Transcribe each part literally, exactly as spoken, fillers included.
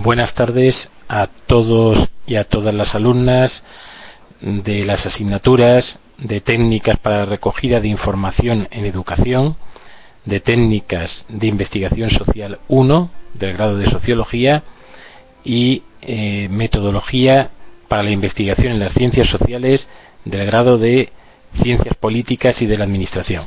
Buenas tardes a todos y a todas las alumnas de las asignaturas de técnicas para la recogida de información en educación, de técnicas de investigación social uno del grado de sociología y eh, metodología para la investigación en las ciencias sociales del grado de ciencias políticas y de la administración.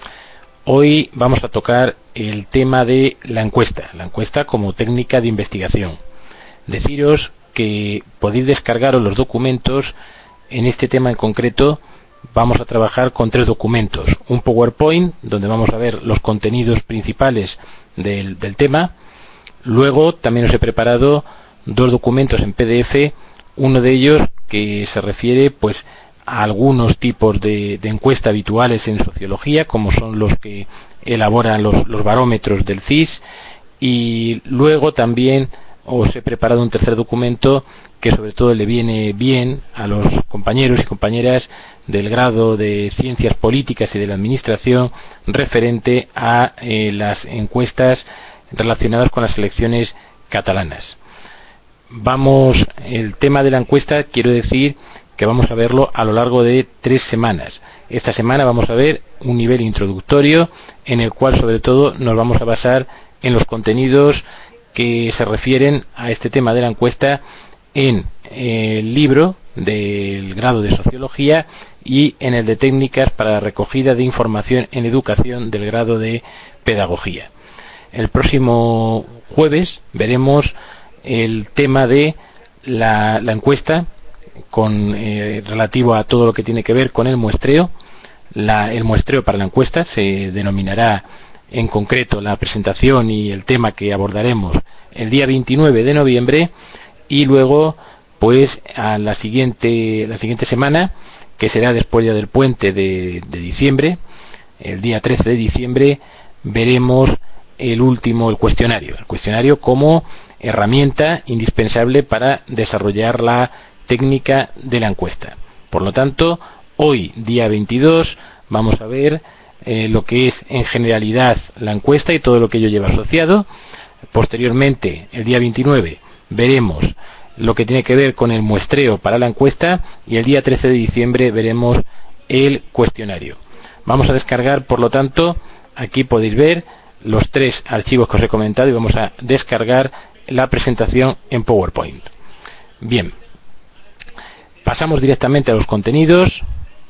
Hoy vamos a tocar el tema de la encuesta, la encuesta como técnica de investigación. Deciros que podéis descargaros los documentos. En este tema en concreto vamos a trabajar con tres documentos: un PowerPoint donde vamos a ver los contenidos principales del, del tema. Luego también os he preparado dos documentos en P D F, uno de ellos que se refiere pues a algunos tipos de, de encuesta habituales en sociología, como son los que elaboran los, los barómetros del C I S, y luego también os he preparado un tercer documento que sobre todo le viene bien a los compañeros y compañeras del grado de Ciencias Políticas y de la Administración, referente a eh, las encuestas relacionadas con las elecciones catalanas. Vamos, el tema de la encuesta, quiero decir que vamos a verlo a lo largo de tres semanas. Esta semana vamos a ver un nivel introductorio en el cual sobre todo nos vamos a basar en los contenidos que se refieren a este tema de la encuesta en el libro del grado de sociología y en el de técnicas para la recogida de información en educación del grado de pedagogía. El próximo jueves veremos el tema de la, la encuesta con eh, relativo a todo lo que tiene que ver con el muestreo. La, el muestreo para la encuesta se denominará en concreto la presentación y el tema que abordaremos el día veintinueve de noviembre, y luego pues a la siguiente la siguiente semana, que será después ya del puente de, de diciembre, el día trece de diciembre, veremos el último, el cuestionario, el cuestionario como herramienta indispensable para desarrollar la técnica de la encuesta. Por lo tanto, hoy día veintidós vamos a ver eh, lo que es en generalidad la encuesta y todo lo que ello lleva asociado. Posteriormente, el día veintinueve, veremos lo que tiene que ver con el muestreo para la encuesta, y el día trece de diciembre veremos el cuestionario. Vamos a descargar, por lo tanto, aquí podéis ver los tres archivos que os he comentado, y vamos a descargar la presentación en PowerPoint. Bien, pasamos directamente a los contenidos.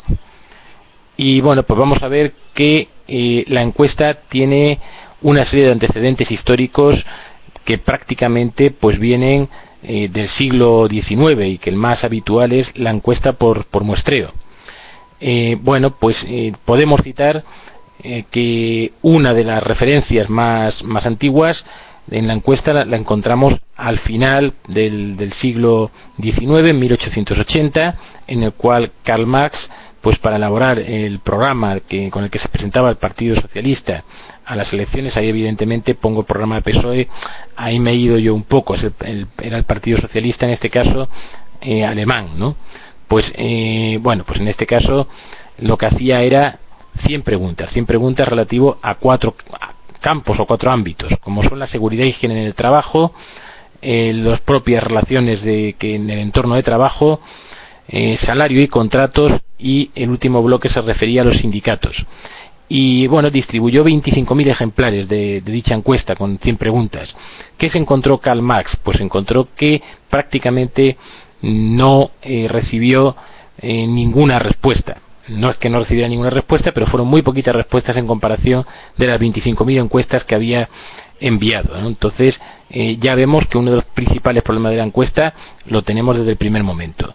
Y bueno, pues vamos a ver que eh, la encuesta tiene una serie de antecedentes históricos que prácticamente pues vienen eh, del siglo diecinueve, y que el más habitual es la encuesta por, por muestreo. Eh, bueno, pues eh, podemos citar eh, que una de las referencias más, más antiguas en la encuesta la, la encontramos al final del, del siglo diecinueve, en mil ochocientos ochenta, en el cual Karl Marx, pues para elaborar el programa que, con el que se presentaba el Partido Socialista a las elecciones, ahí evidentemente pongo el programa de P S O E, ahí me he ido yo un poco, es el, el, era el Partido Socialista, en este caso eh, alemán, ¿no? Pues eh, bueno, pues en este caso lo que hacía era cien preguntas, cien preguntas relativo a cuatro campos o cuatro ámbitos, como son la seguridad y higiene en el trabajo, eh, las propias relaciones de que en el entorno de trabajo, eh, salario y contratos, y el último bloque se refería a los sindicatos. Y bueno, distribuyó veinticinco mil ejemplares de, de dicha encuesta con cien preguntas. ¿Qué se encontró Karl Marx? Pues encontró que prácticamente no eh, recibió eh, ninguna respuesta. No es que no recibiera ninguna respuesta, pero fueron muy poquitas respuestas en comparación de las veinticinco mil encuestas que había enviado, ¿no? Entonces eh, ya vemos que uno de los principales problemas de la encuesta lo tenemos desde el primer momento: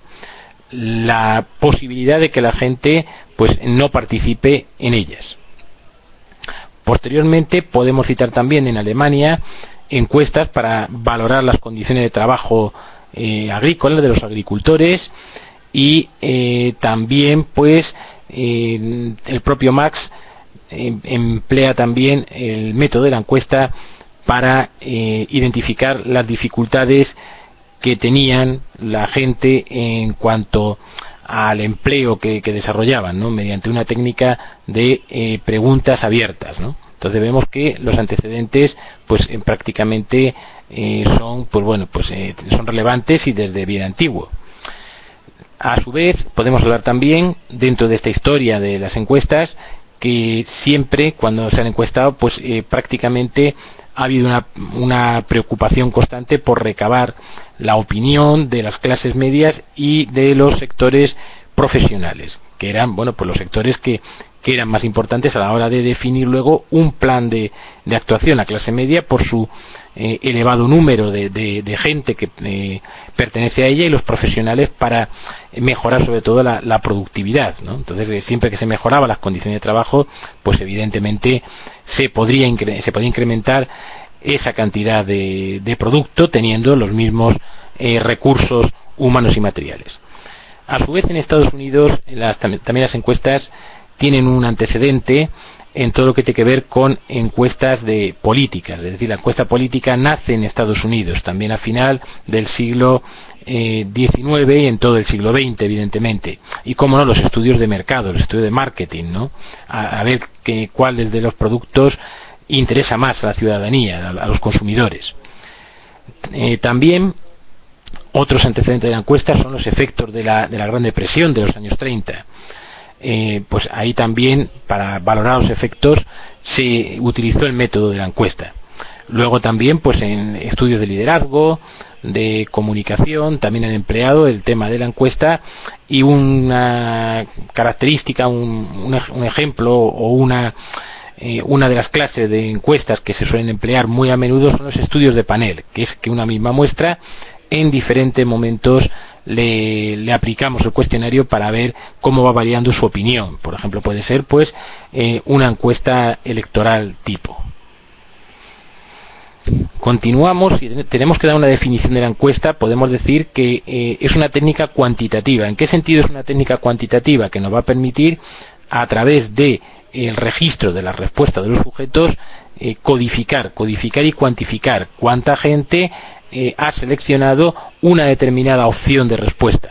la posibilidad de que la gente pues no participe en ellas. Posteriormente podemos citar también en Alemania encuestas para valorar las condiciones de trabajo eh, agrícolas de los agricultores, y eh, también pues eh, el propio Marx eh, emplea también el método de la encuesta para eh, identificar las dificultades que tenían la gente en cuanto al empleo que, que desarrollaban, ¿no? Mediante una técnica de eh, preguntas abiertas, ¿no? Entonces vemos que los antecedentes pues eh, prácticamente eh, son pues bueno pues eh, son relevantes y desde bien antiguo. A su vez podemos hablar también, dentro de esta historia de las encuestas, que siempre cuando se han encuestado pues eh, prácticamente ha habido una, una preocupación constante por recabar la opinión de las clases medias y de los sectores profesionales, que eran bueno pues los sectores que, que eran más importantes a la hora de definir luego un plan de, de actuación. La clase media, por su eh, elevado número de, de, de gente que eh, pertenece a ella, y los profesionales para mejorar sobre todo la, la productividad, ¿no? Entonces eh, siempre que se mejoraban las condiciones de trabajo, pues evidentemente se podría incre- se podía incrementar esa cantidad de, de producto teniendo los mismos eh, recursos humanos y materiales. A su vez, en Estados Unidos las, también las encuestas tienen un antecedente en todo lo que tiene que ver con encuestas de políticas, es decir, la encuesta política nace en Estados Unidos también a final del siglo eh, diecinueve y en todo el siglo veinte, evidentemente, y cómo no, los estudios de mercado, los estudios de marketing, ¿no? A, a ver que, cuáles de los productos interesa más a la ciudadanía, a, a los consumidores. Eh, también otros antecedentes de la encuesta son los efectos de la, de la Gran Depresión de los años treinta. Eh, pues ahí también, para valorar los efectos, se utilizó el método de la encuesta. Luego también pues en estudios de liderazgo, de comunicación, también han empleado el tema de la encuesta, y una característica, un, un, un ejemplo o una eh, una de las clases de encuestas que se suelen emplear muy a menudo son los estudios de panel, que es que una misma muestra en diferentes momentos le, le aplicamos el cuestionario para ver cómo va variando su opinión. Por ejemplo, puede ser pues eh, una encuesta electoral tipo. Continuamos y tenemos que dar una definición de la encuesta. Podemos decir que eh, es una técnica cuantitativa. ¿En qué sentido es una técnica cuantitativa? Que nos va a permitir, a través de el registro de las respuestas de los sujetos, eh, codificar, codificar y cuantificar cuánta gente eh, ha seleccionado una determinada opción de respuesta.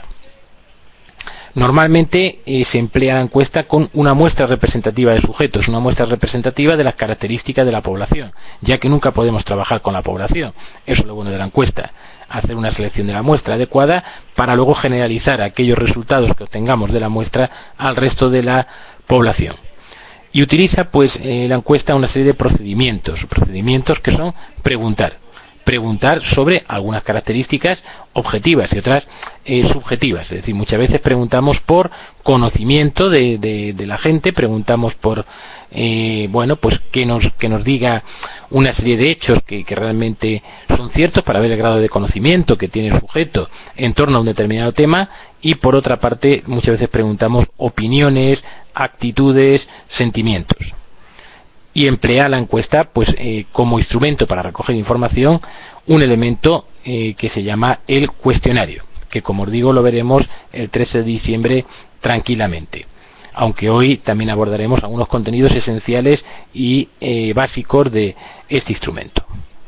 Normalmente eh, se emplea la encuesta con una muestra representativa de sujetos, una muestra representativa de las características de la población, ya que nunca podemos trabajar con la población. Eso es lo bueno de la encuesta, hacer una selección de la muestra adecuada para luego generalizar aquellos resultados que obtengamos de la muestra al resto de la población. Y utiliza pues eh, la encuesta una serie de procedimientos, procedimientos que son preguntar. preguntar sobre algunas características objetivas y otras eh, subjetivas. Es decir, muchas veces preguntamos por conocimiento de, de, de la gente, preguntamos por eh, bueno, pues que nos, que nos diga una serie de hechos que, que realmente son ciertos, para ver el grado de conocimiento que tiene el sujeto en torno a un determinado tema. Y por otra parte, muchas veces preguntamos opiniones, actitudes, sentimientos. Y emplea la encuesta pues eh, como instrumento para recoger información un elemento eh, que se llama el cuestionario, que como os digo lo veremos el trece de diciembre tranquilamente, aunque hoy también abordaremos algunos contenidos esenciales y eh, básicos de este instrumento.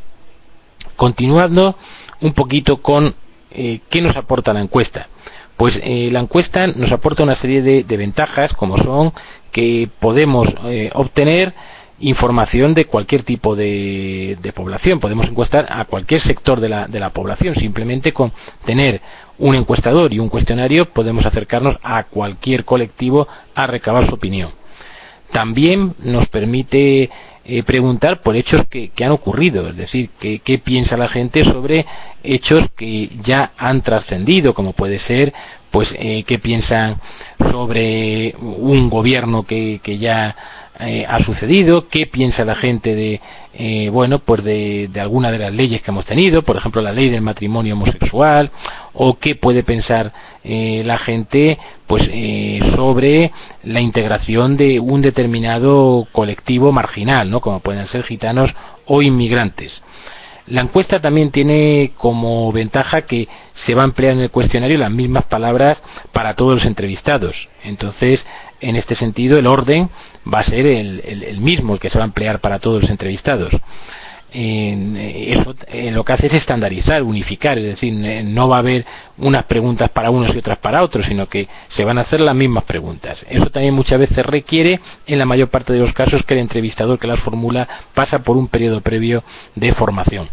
Continuando un poquito con eh, qué nos aporta la encuesta. Pues eh, la encuesta nos aporta una serie de, de ventajas, como son que podemos eh, obtener información de cualquier tipo de, de población. Podemos encuestar a cualquier sector de la, de la población. Simplemente con tener un encuestador y un cuestionario podemos acercarnos a cualquier colectivo a recabar su opinión. También nos permite eh, preguntar por hechos que, que han ocurrido, es decir, que, qué piensa la gente sobre hechos que ya han trascendido, como puede ser pues eh, qué piensan sobre un gobierno que, que ya Eh, ha sucedido, qué piensa la gente de eh, bueno pues de, de alguna de las leyes que hemos tenido, por ejemplo la ley del matrimonio homosexual, o qué puede pensar eh, la gente pues eh, sobre la integración de un determinado colectivo marginal, ¿no? Como pueden ser gitanos o inmigrantes. La encuesta también tiene como ventaja que se va a emplear en el cuestionario las mismas palabras para todos los entrevistados. Entonces, en este sentido, el orden va a ser el, el, el mismo, el que se va a emplear para todos los entrevistados. eh, eso eh, lo que hace es estandarizar, unificar, es decir, eh, no va a haber unas preguntas para unos y otras para otros, sino que se van a hacer las mismas preguntas. Eso también muchas veces requiere, en la mayor parte de los casos, que el entrevistador que las formula pasa por un periodo previo de formación.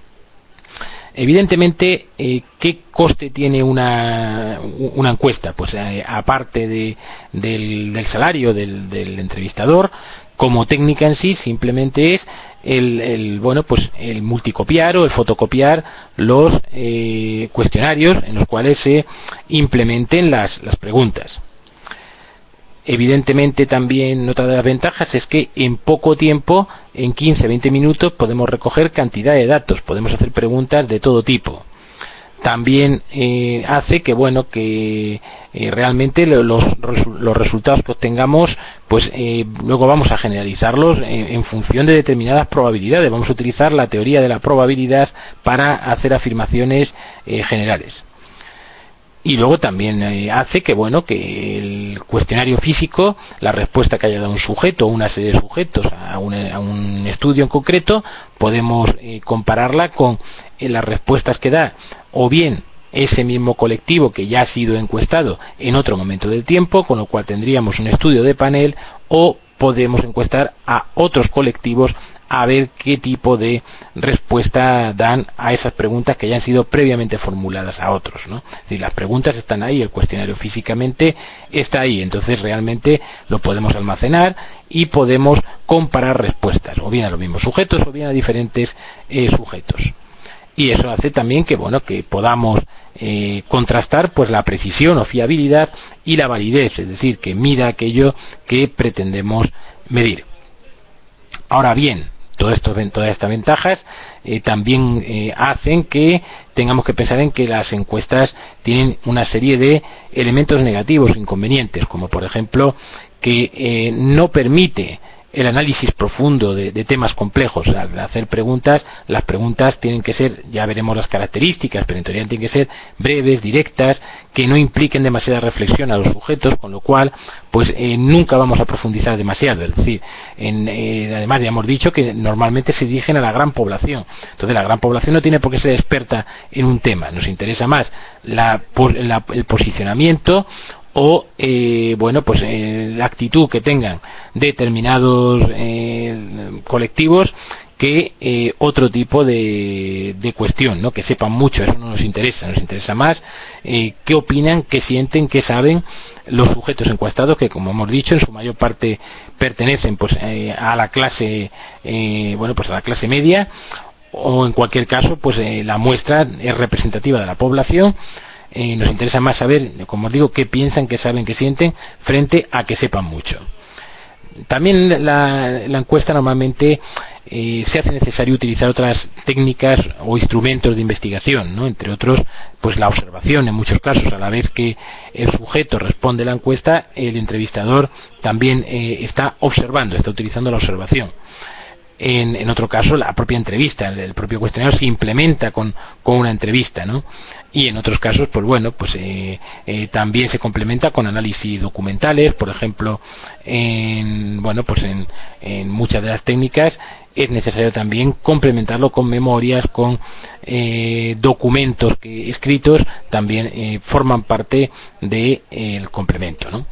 Evidentemente, eh, ¿qué coste tiene una, una encuesta? Pues eh, aparte de, del, del salario del, del entrevistador, como técnica en sí, simplemente es el, el bueno pues el multicopiar o el fotocopiar los eh, cuestionarios en los cuales se implementen las, las preguntas. Evidentemente también otra de las ventajas es que en poco tiempo, en quince a veinte minutos, podemos recoger cantidad de datos, podemos hacer preguntas de todo tipo. También eh, hace que bueno que eh, realmente los, los resultados que obtengamos pues eh, luego vamos a generalizarlos en, en función de determinadas probabilidades. Vamos a utilizar la teoría de la probabilidad para hacer afirmaciones eh, generales. Y luego también eh, hace que bueno que el cuestionario físico, la respuesta que haya dado un sujeto o una serie de sujetos a un, a un estudio en concreto, podemos eh, compararla con eh, las respuestas que da o bien ese mismo colectivo que ya ha sido encuestado en otro momento del tiempo, con lo cual tendríamos un estudio de panel, o podemos encuestar a otros colectivos a ver qué tipo de respuesta dan a esas preguntas que ya han sido previamente formuladas a otros, ¿no? Es decir, las preguntas están ahí, el cuestionario físicamente está ahí, entonces realmente lo podemos almacenar y podemos comparar respuestas, o bien a los mismos sujetos o bien a diferentes eh, sujetos. Y eso hace también que bueno que podamos eh, contrastar pues la precisión o fiabilidad y la validez, es decir, que mida aquello que pretendemos medir. Ahora bien, todo esto, todas estas ventajas eh, también eh, hacen que tengamos que pensar en que las encuestas tienen una serie de elementos negativos, inconvenientes, como por ejemplo que eh, no permite el análisis profundo de, de temas complejos. Al hacer preguntas, las preguntas tienen que ser, ya veremos las características, pero en teoría tienen que ser breves, directas, que no impliquen demasiada reflexión a los sujetos, con lo cual pues eh, nunca vamos a profundizar demasiado. Es decir, en, eh, además ya hemos dicho que normalmente se dirigen a la gran población, entonces la gran población no tiene por qué ser experta en un tema, nos interesa más la, la, el posicionamiento o eh, bueno pues eh, la actitud que tengan determinados eh, colectivos que eh, otro tipo de, de cuestión, ¿no? Que sepan mucho, eso no nos interesa, nos interesa más eh, qué opinan, qué sienten, qué saben los sujetos encuestados, que como hemos dicho en su mayor parte pertenecen pues eh, a la clase eh, bueno pues a la clase media, o en cualquier caso pues eh, la muestra es representativa de la población. Eh, nos interesa más saber, como os digo, qué piensan, qué saben, qué sienten, frente a que sepan mucho. También la, la encuesta normalmente eh, se hace necesario utilizar otras técnicas o instrumentos de investigación, ¿no? Entre otros, pues la observación en muchos casos. A la vez que el sujeto responde la encuesta, el entrevistador también eh, está observando, está utilizando la observación. En, en otro caso, la propia entrevista, el, el propio cuestionario se implementa con, con una entrevista, ¿no? Y en otros casos, pues bueno, pues eh, eh, también se complementa con análisis documentales, por ejemplo, en, bueno, pues en, en muchas de las técnicas es necesario también complementarlo con memorias, con eh, documentos que, escritos, también eh, forman parte del eh, complemento, ¿no?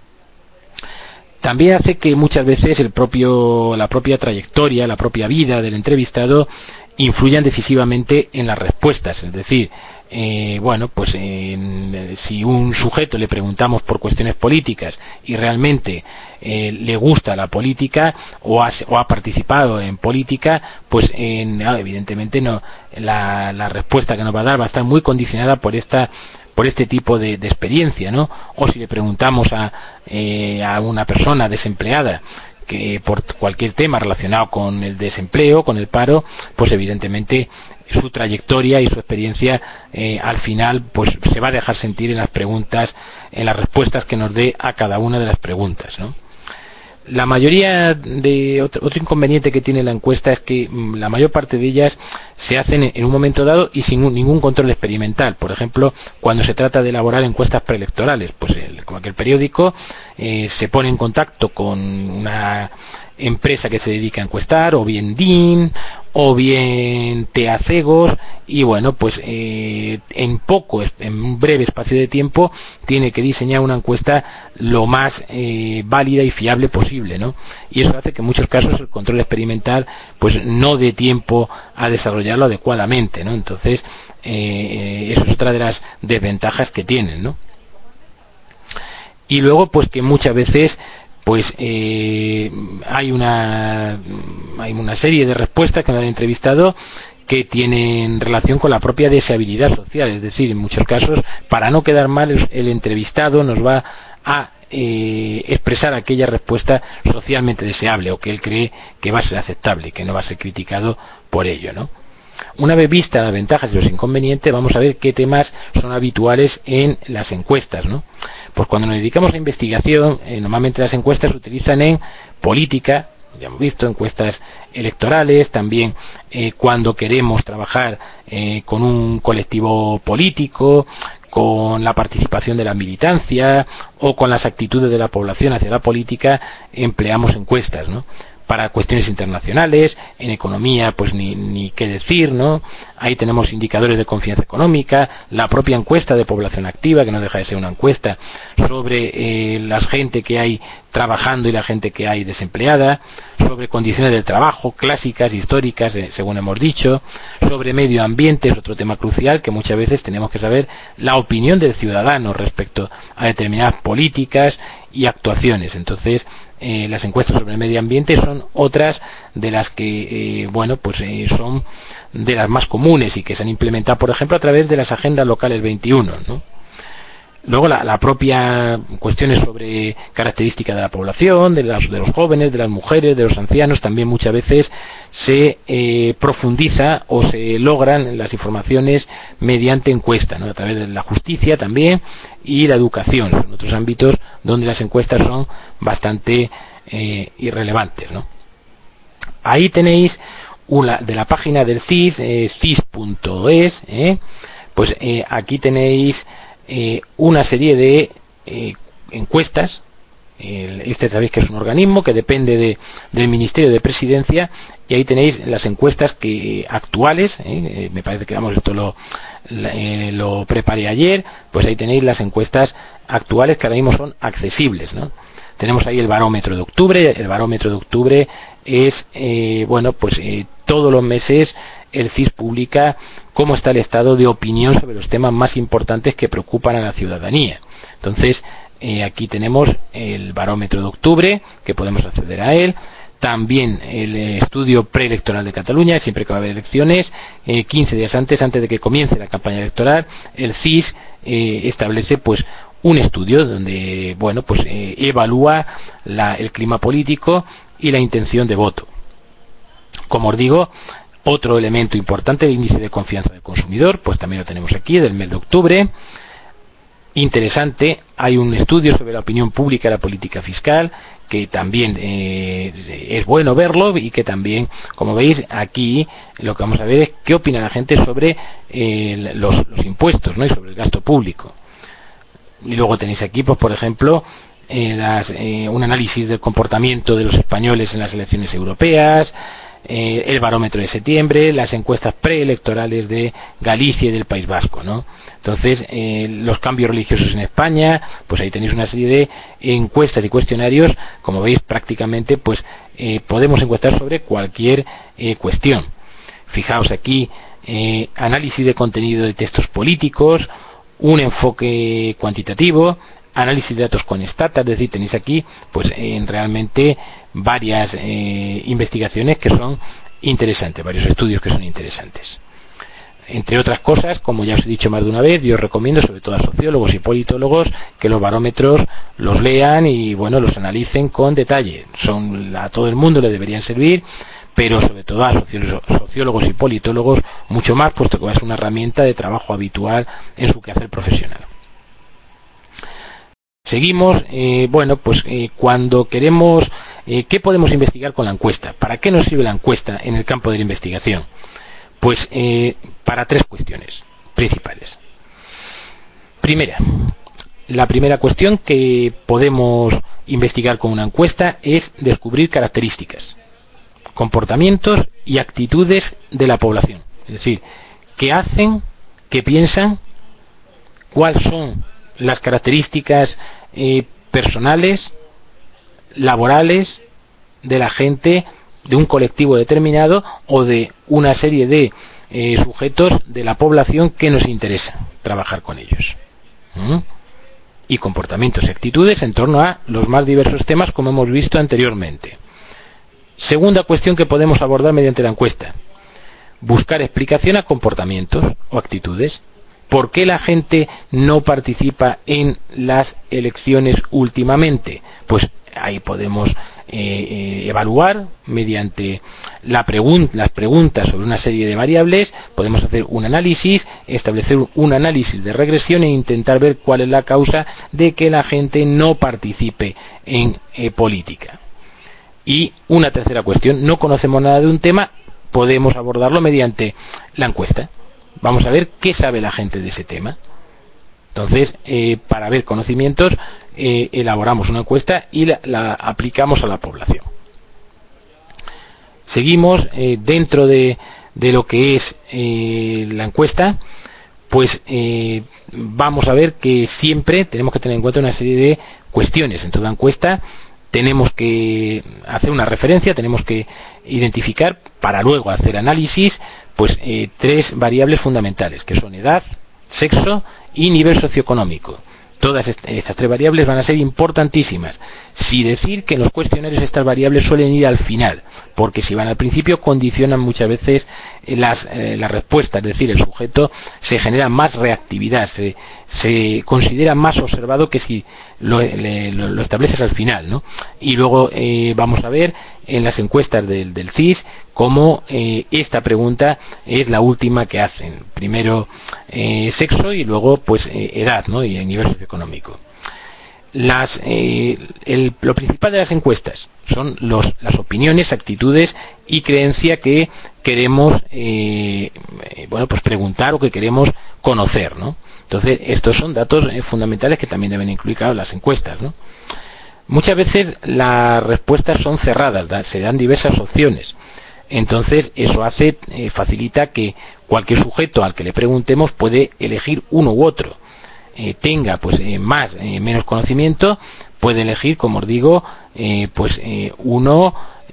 También hace que muchas veces el propio, la propia trayectoria, la propia vida del entrevistado influyan decisivamente en las respuestas. Es decir, eh, bueno, pues en, si un sujeto le preguntamos por cuestiones políticas y realmente eh, le gusta la política o ha, o ha participado en política, pues en, evidentemente no, la, la respuesta que nos va a dar va a estar muy condicionada por esta por este tipo de, de experiencia, ¿no? O si le preguntamos a, eh, a una persona desempleada que por cualquier tema relacionado con el desempleo, con el paro, pues evidentemente su trayectoria y su experiencia eh, al final pues se va a dejar sentir en las preguntas, en las respuestas que nos dé a cada una de las preguntas, ¿no? La mayoría de otro, otro inconveniente que tiene la encuesta es que mmm, la mayor parte de ellas se hacen en, en un momento dado y sin un, ningún control experimental. Por ejemplo, cuando se trata de elaborar encuestas preelectorales, pues el, cualquier periódico eh, se pone en contacto con una empresa que se dedica a encuestar, o bien D I N, o bien Teacegos, y bueno, pues eh, en poco, en un breve espacio de tiempo, tiene que diseñar una encuesta lo más eh, válida y fiable posible, ¿no? Y eso hace que en muchos casos el control experimental pues no dé tiempo a desarrollarlo adecuadamente, ¿no? Entonces, eh, eso es otra de las desventajas que tienen, ¿no? Y luego, pues que muchas veces pues eh, hay una hay una serie de respuestas que nos han entrevistado que tienen relación con la propia deseabilidad social, es decir, en muchos casos, para no quedar mal, el entrevistado nos va a eh, expresar aquella respuesta socialmente deseable o que él cree que va a ser aceptable, que no va a ser criticado por ello, ¿no? Una vez vistas las ventajas y los inconvenientes, vamos a ver qué temas son habituales en las encuestas, ¿no? Pues cuando nos dedicamos a investigación, eh, normalmente las encuestas se utilizan en política, ya hemos visto, encuestas electorales, también eh, cuando queremos trabajar eh, con un colectivo político, con la participación de la militancia o con las actitudes de la población hacia la política, empleamos encuestas, ¿no? Para cuestiones internacionales, en economía pues ni, ni qué decir, ¿no? Ahí tenemos indicadores de confianza económica, la propia encuesta de población activa, que no deja de ser una encuesta sobre eh, la gente que hay trabajando y la gente que hay desempleada, sobre condiciones del trabajo, clásicas, históricas, eh, según hemos dicho, sobre medio ambiente, es otro tema crucial que muchas veces tenemos que saber la opinión del ciudadano respecto a determinadas políticas y actuaciones. Entonces, eh, las encuestas sobre el medio ambiente son otras de las que, eh, bueno, pues eh, son de las más comunes y que se han implementado, por ejemplo, a través de las agendas locales veintiuno, ¿no? Luego la, la propia cuestiones sobre características de la población, de, las, de los jóvenes, de las mujeres, de los ancianos, también muchas veces se eh, profundiza o se logran las informaciones mediante encuesta, ¿no? A través de la justicia también y la educación, son otros ámbitos donde las encuestas son bastante eh, irrelevantes, ¿no? Ahí tenéis una de la página del C I S, eh, C I S punto es, eh, pues eh, aquí tenéis Eh, una serie de eh, encuestas. El, este sabéis que es un organismo que depende de, del Ministerio de Presidencia, y ahí tenéis las encuestas que actuales, eh, me parece que vamos esto lo, eh, lo preparé ayer, pues ahí tenéis las encuestas actuales que ahora mismo son accesibles, ¿no? Tenemos ahí el barómetro de octubre. El barómetro de octubre es eh, bueno pues eh, todos los meses el C I S publica cómo está el estado de opinión sobre los temas más importantes que preocupan a la ciudadanía. Entonces, eh, aquí tenemos el barómetro de octubre, que podemos acceder a él. También el estudio preelectoral de Cataluña, siempre que va a haber elecciones, eh, quince días antes, antes de que comience la campaña electoral, el C I S eh, establece pues un estudio donde, bueno, pues eh, evalúa la, el clima político y la intención de voto. Como os digo, otro elemento importante, el índice de confianza del consumidor, pues también lo tenemos aquí, del mes de octubre. Interesante, hay un estudio sobre la opinión pública y la política fiscal, que también eh, es bueno verlo, y que también, como veis, aquí lo que vamos a ver es qué opina la gente sobre eh, los, los impuestos, ¿no? Y sobre el gasto público. Y luego tenéis aquí, pues por ejemplo, eh, las, eh, un análisis del comportamiento de los españoles en las elecciones europeas, eh, el barómetro de septiembre, las encuestas preelectorales de Galicia y del País Vasco, ¿no? Entonces, eh, los cambios religiosos en España, pues ahí tenéis una serie de encuestas y cuestionarios, como veis, prácticamente, pues eh, podemos encuestar sobre cualquier eh, cuestión. Fijaos aquí, eh, análisis de contenido de textos políticos, un enfoque cuantitativo, análisis de datos con Stata, es decir, tenéis aquí pues en realmente varias eh, investigaciones que son interesantes, varios estudios que son interesantes. Entre otras cosas, como ya os he dicho más de una vez, yo os recomiendo, sobre todo a sociólogos y politólogos, que los barómetros los lean y bueno, los analicen con detalle. Son, a todo el mundo le deberían servir, pero sobre todo a sociólogos y politólogos mucho más, puesto que va a ser una herramienta de trabajo habitual en su quehacer profesional. Seguimos, eh, bueno, pues eh, cuando queremos, eh, ¿qué podemos investigar con la encuesta? ¿Para qué nos sirve la encuesta en el campo de la investigación? Pues eh, para tres cuestiones principales. Primera, la primera cuestión que podemos investigar con una encuesta es descubrir características, comportamientos y actitudes de la población. Es decir, qué hacen, qué piensan, cuáles son las características eh, personales, laborales de la gente de un colectivo determinado o de una serie de eh, sujetos de la población que nos interesa trabajar con ellos. ¿Mm? Y comportamientos y actitudes en torno a los más diversos temas, como hemos visto anteriormente. Segunda cuestión que podemos abordar mediante la encuesta: buscar explicación a comportamientos o actitudes. ¿Por qué la gente no participa en las elecciones últimamente? Pues ahí podemos eh, eh, evaluar mediante la pregun- las preguntas sobre una serie de variables. Podemos hacer un análisis, establecer un análisis de regresión e intentar ver cuál es la causa de que la gente no participe en eh, política. Y una tercera cuestión: no conocemos nada de un tema, podemos abordarlo mediante la encuesta. Vamos a ver qué sabe la gente de ese tema. Entonces, eh, para ver conocimientos, eh, elaboramos una encuesta y la, la aplicamos a la población. Seguimos eh, dentro de, de lo que es eh, la encuesta. Pues eh, vamos a ver que siempre tenemos que tener en cuenta una serie de cuestiones. En toda encuesta tenemos que hacer una referencia, tenemos que identificar, para luego hacer análisis, pues eh, tres variables fundamentales, que son edad, sexo y nivel socioeconómico. Todas est- estas tres variables van a ser importantísimas. Si decir que en los cuestionarios estas variables suelen ir al final, porque si van al principio condicionan muchas veces eh, las, eh, las respuestas. Es decir, el sujeto se genera más reactividad, se, se considera más observado que si lo, le, lo, lo estableces al final, ¿no? Y luego eh, vamos a ver en las encuestas del, del C I S cómo eh, esta pregunta es la última que hacen. Primero eh, sexo y luego pues eh, edad, ¿no? Y el nivel socioeconómico. Las, eh, el, lo principal de las encuestas son los, las opiniones, actitudes y creencia que queremos eh, bueno pues preguntar o que queremos conocer, ¿no? Entonces estos son datos eh, fundamentales que también deben incluir, claro, las encuestas, ¿no? Muchas veces las respuestas son cerradas, da, se dan diversas opciones. Entonces eso hace eh, facilita que cualquier sujeto al que le preguntemos puede elegir uno u otro. Eh, tenga pues eh, más eh, menos conocimiento, puede elegir, como os digo, eh, pues eh, uno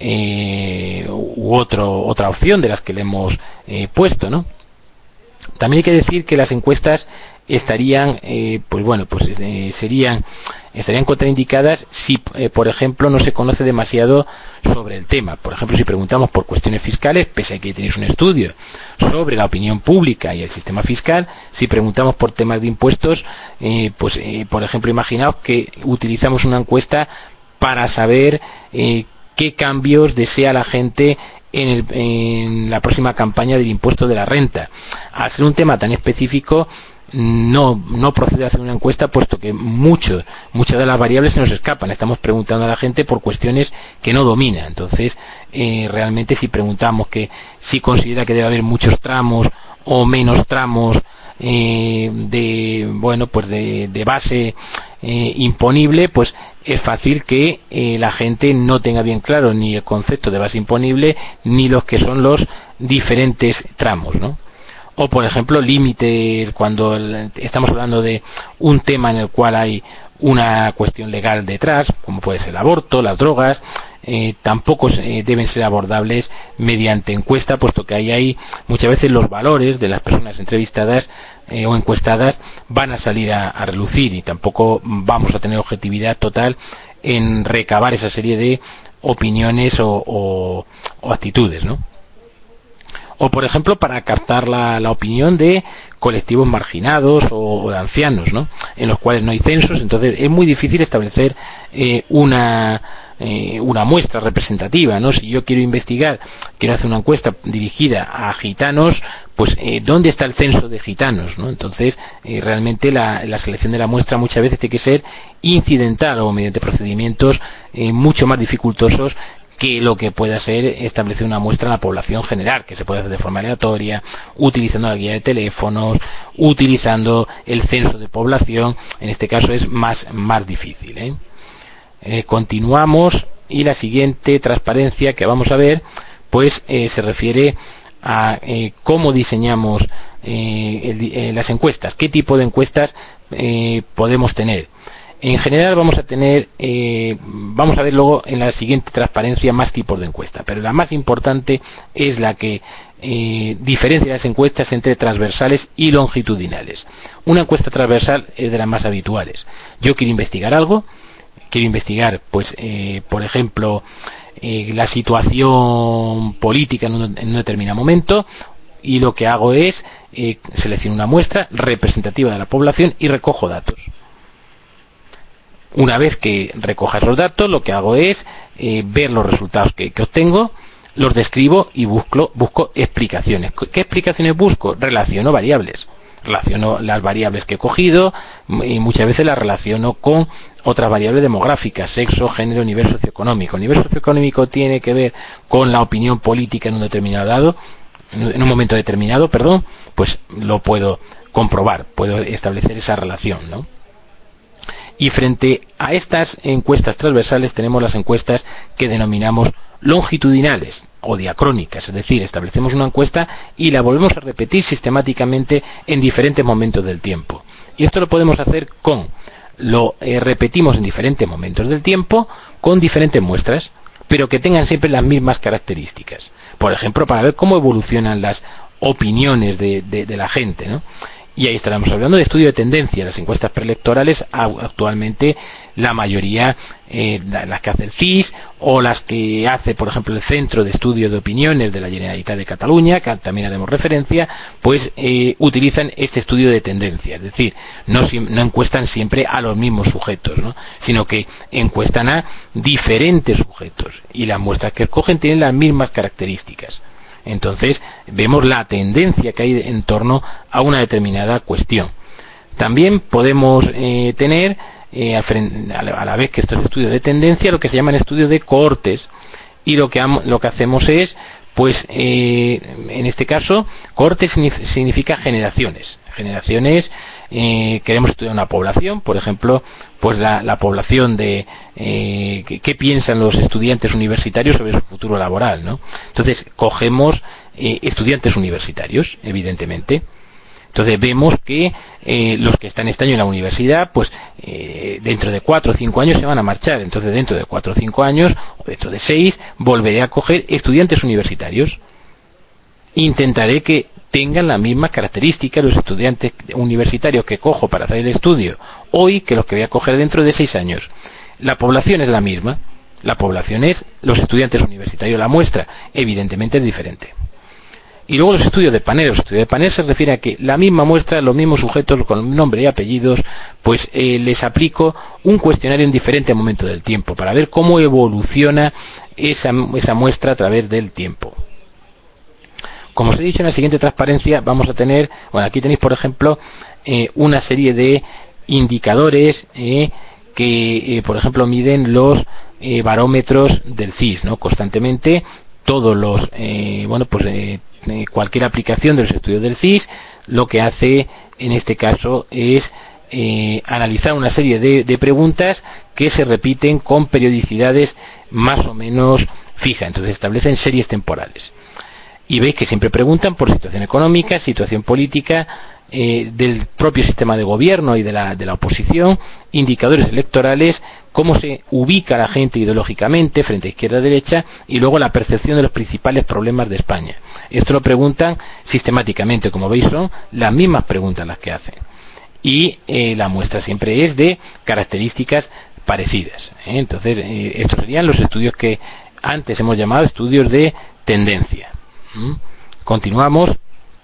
eh, u otro otra opción de las que le hemos eh, puesto, ¿no? También hay que decir que las encuestas estarían eh, pues bueno pues eh, serían estarían contraindicadas si eh, por ejemplo no se conoce demasiado sobre el tema. Por ejemplo, si preguntamos por cuestiones fiscales, pese a que tenéis un estudio sobre la opinión pública y el sistema fiscal, si preguntamos por temas de impuestos, eh, pues eh, por ejemplo, imaginaos que utilizamos una encuesta para saber eh, qué cambios desea la gente en, el, en la próxima campaña del impuesto de la renta. Al ser un tema tan específico, no no procede a hacer una encuesta, puesto que mucho, muchas de las variables se nos escapan. Estamos preguntando a la gente por cuestiones que no domina. Entonces eh, realmente si preguntamos que si considera que debe haber muchos tramos o menos tramos eh, de bueno pues de, de base eh, imponible, pues es fácil que eh, la gente no tenga bien claro ni el concepto de base imponible ni los que son los diferentes tramos, ¿no? O por ejemplo límites, cuando estamos hablando de un tema en el cual hay una cuestión legal detrás, como puede ser el aborto, las drogas, eh, tampoco eh, deben ser abordables mediante encuesta, puesto que ahí hay muchas veces los valores de las personas entrevistadas eh, o encuestadas van a salir a, a relucir, y tampoco vamos a tener objetividad total en recabar esa serie de opiniones o, o, o actitudes, ¿no? O por ejemplo para captar la, la opinión de colectivos marginados o, o de ancianos, ¿no? En los cuales no hay censos. Entonces es muy difícil establecer eh, una eh, una muestra representativa, ¿no? Si yo quiero investigar, quiero hacer una encuesta dirigida a gitanos, pues eh, ¿dónde está el censo de gitanos, ¿no? Entonces eh, realmente la, la selección de la muestra muchas veces tiene que ser incidental o mediante procedimientos eh, mucho más dificultosos que lo que pueda ser establecer una muestra en la población general, que se puede hacer de forma aleatoria, utilizando la guía de teléfonos, utilizando el censo de población. En este caso es más, más difícil, ¿eh? Eh, continuamos, y la siguiente transparencia que vamos a ver pues eh, se refiere a eh, cómo diseñamos eh, el, eh, las encuestas, qué tipo de encuestas eh, podemos tener. En general vamos a tener, eh, vamos a ver luego en la siguiente transparencia más tipos de encuesta, pero la más importante es la que eh, diferencia las encuestas entre transversales y longitudinales. Una encuesta transversal es de las más habituales. Yo quiero investigar algo, quiero investigar, pues, eh, por ejemplo, eh, la situación política en un, en un determinado momento, y lo que hago es eh, selecciono una muestra representativa de la población y recojo datos. Una vez que recoja esos datos, lo que hago es eh, ver los resultados que, que obtengo, los describo y busco, busco explicaciones. ¿Qué explicaciones busco? Relaciono variables. Relaciono las variables que he cogido y muchas veces las relaciono con otras variables demográficas, sexo, género, nivel socioeconómico. El nivel socioeconómico tiene que ver con la opinión política en un determinado dado, en un momento determinado, perdón, pues lo puedo comprobar, puedo establecer esa relación, ¿no? Y frente a estas encuestas transversales tenemos las encuestas que denominamos longitudinales o diacrónicas, es decir, establecemos una encuesta y la volvemos a repetir sistemáticamente en diferentes momentos del tiempo. Y esto lo podemos hacer con, lo eh, repetimos en diferentes momentos del tiempo con diferentes muestras, pero que tengan siempre las mismas características. Por ejemplo, para ver cómo evolucionan las opiniones de, de, de la gente, ¿no? Y ahí estaremos hablando de estudio de tendencia. Las encuestas preelectorales actualmente la mayoría, eh, las que hace el C I S o las que hace, por ejemplo, el Centro de Estudio de Opiniones de la Generalitat de Cataluña, que también haremos referencia, pues eh, utilizan este estudio de tendencia. Es decir, no, no encuestan siempre a los mismos sujetos, ¿no? Sino que encuestan a diferentes sujetos y las muestras que escogen tienen las mismas características. Entonces vemos la tendencia que hay en torno a una determinada cuestión. También podemos eh, tener eh, a la vez que estos estudios de tendencia lo que se llaman estudios de cohortes, y lo que lo que hacemos es, pues eh, en este caso cohortes significa generaciones generaciones eh, queremos estudiar una población, por ejemplo, pues la, la población de eh, ¿qué, qué piensan los estudiantes universitarios sobre su futuro laboral, ¿no? Entonces cogemos eh, estudiantes universitarios, evidentemente. Entonces vemos que eh, los que están este año en la universidad, pues eh, dentro de cuatro o cinco años se van a marchar. Entonces dentro de cuatro o cinco años, o dentro de seis, volveré a coger estudiantes universitarios. Intentaré que tengan las mismas características los estudiantes universitarios que cojo para hacer el estudio hoy que los que voy a coger dentro de seis años. La población es la misma. La población es los estudiantes universitarios. La muestra, evidentemente, es diferente. Y luego los estudios de panel. Los estudios de panel se refiere a que la misma muestra, los mismos sujetos con nombre y apellidos, pues eh, les aplico un cuestionario en diferentes momentos del tiempo para ver cómo evoluciona esa, esa muestra a través del tiempo. Como os he dicho, en la siguiente transparencia vamos a tener, bueno, aquí tenéis por ejemplo eh, una serie de indicadores eh, que eh, por ejemplo miden los eh, barómetros del C I S, ¿no? Constantemente todos los, eh, bueno pues eh, eh, cualquier aplicación de los estudios del C I S lo que hace en este caso es eh, analizar una serie de, de preguntas que se repiten con periodicidades más o menos fijas, entonces establecen series temporales. Y veis que siempre preguntan por situación económica, situación política, eh, del propio sistema de gobierno y de la, de la oposición, indicadores electorales, cómo se ubica la gente ideológicamente frente a izquierda y derecha, y luego la percepción de los principales problemas de España. Esto lo preguntan sistemáticamente, como veis son las mismas preguntas las que hacen. Y eh, la muestra siempre es de características parecidas, ¿eh? Entonces, eh, estos serían los estudios que antes hemos llamado estudios de tendencia. ¿Mm? Continuamos.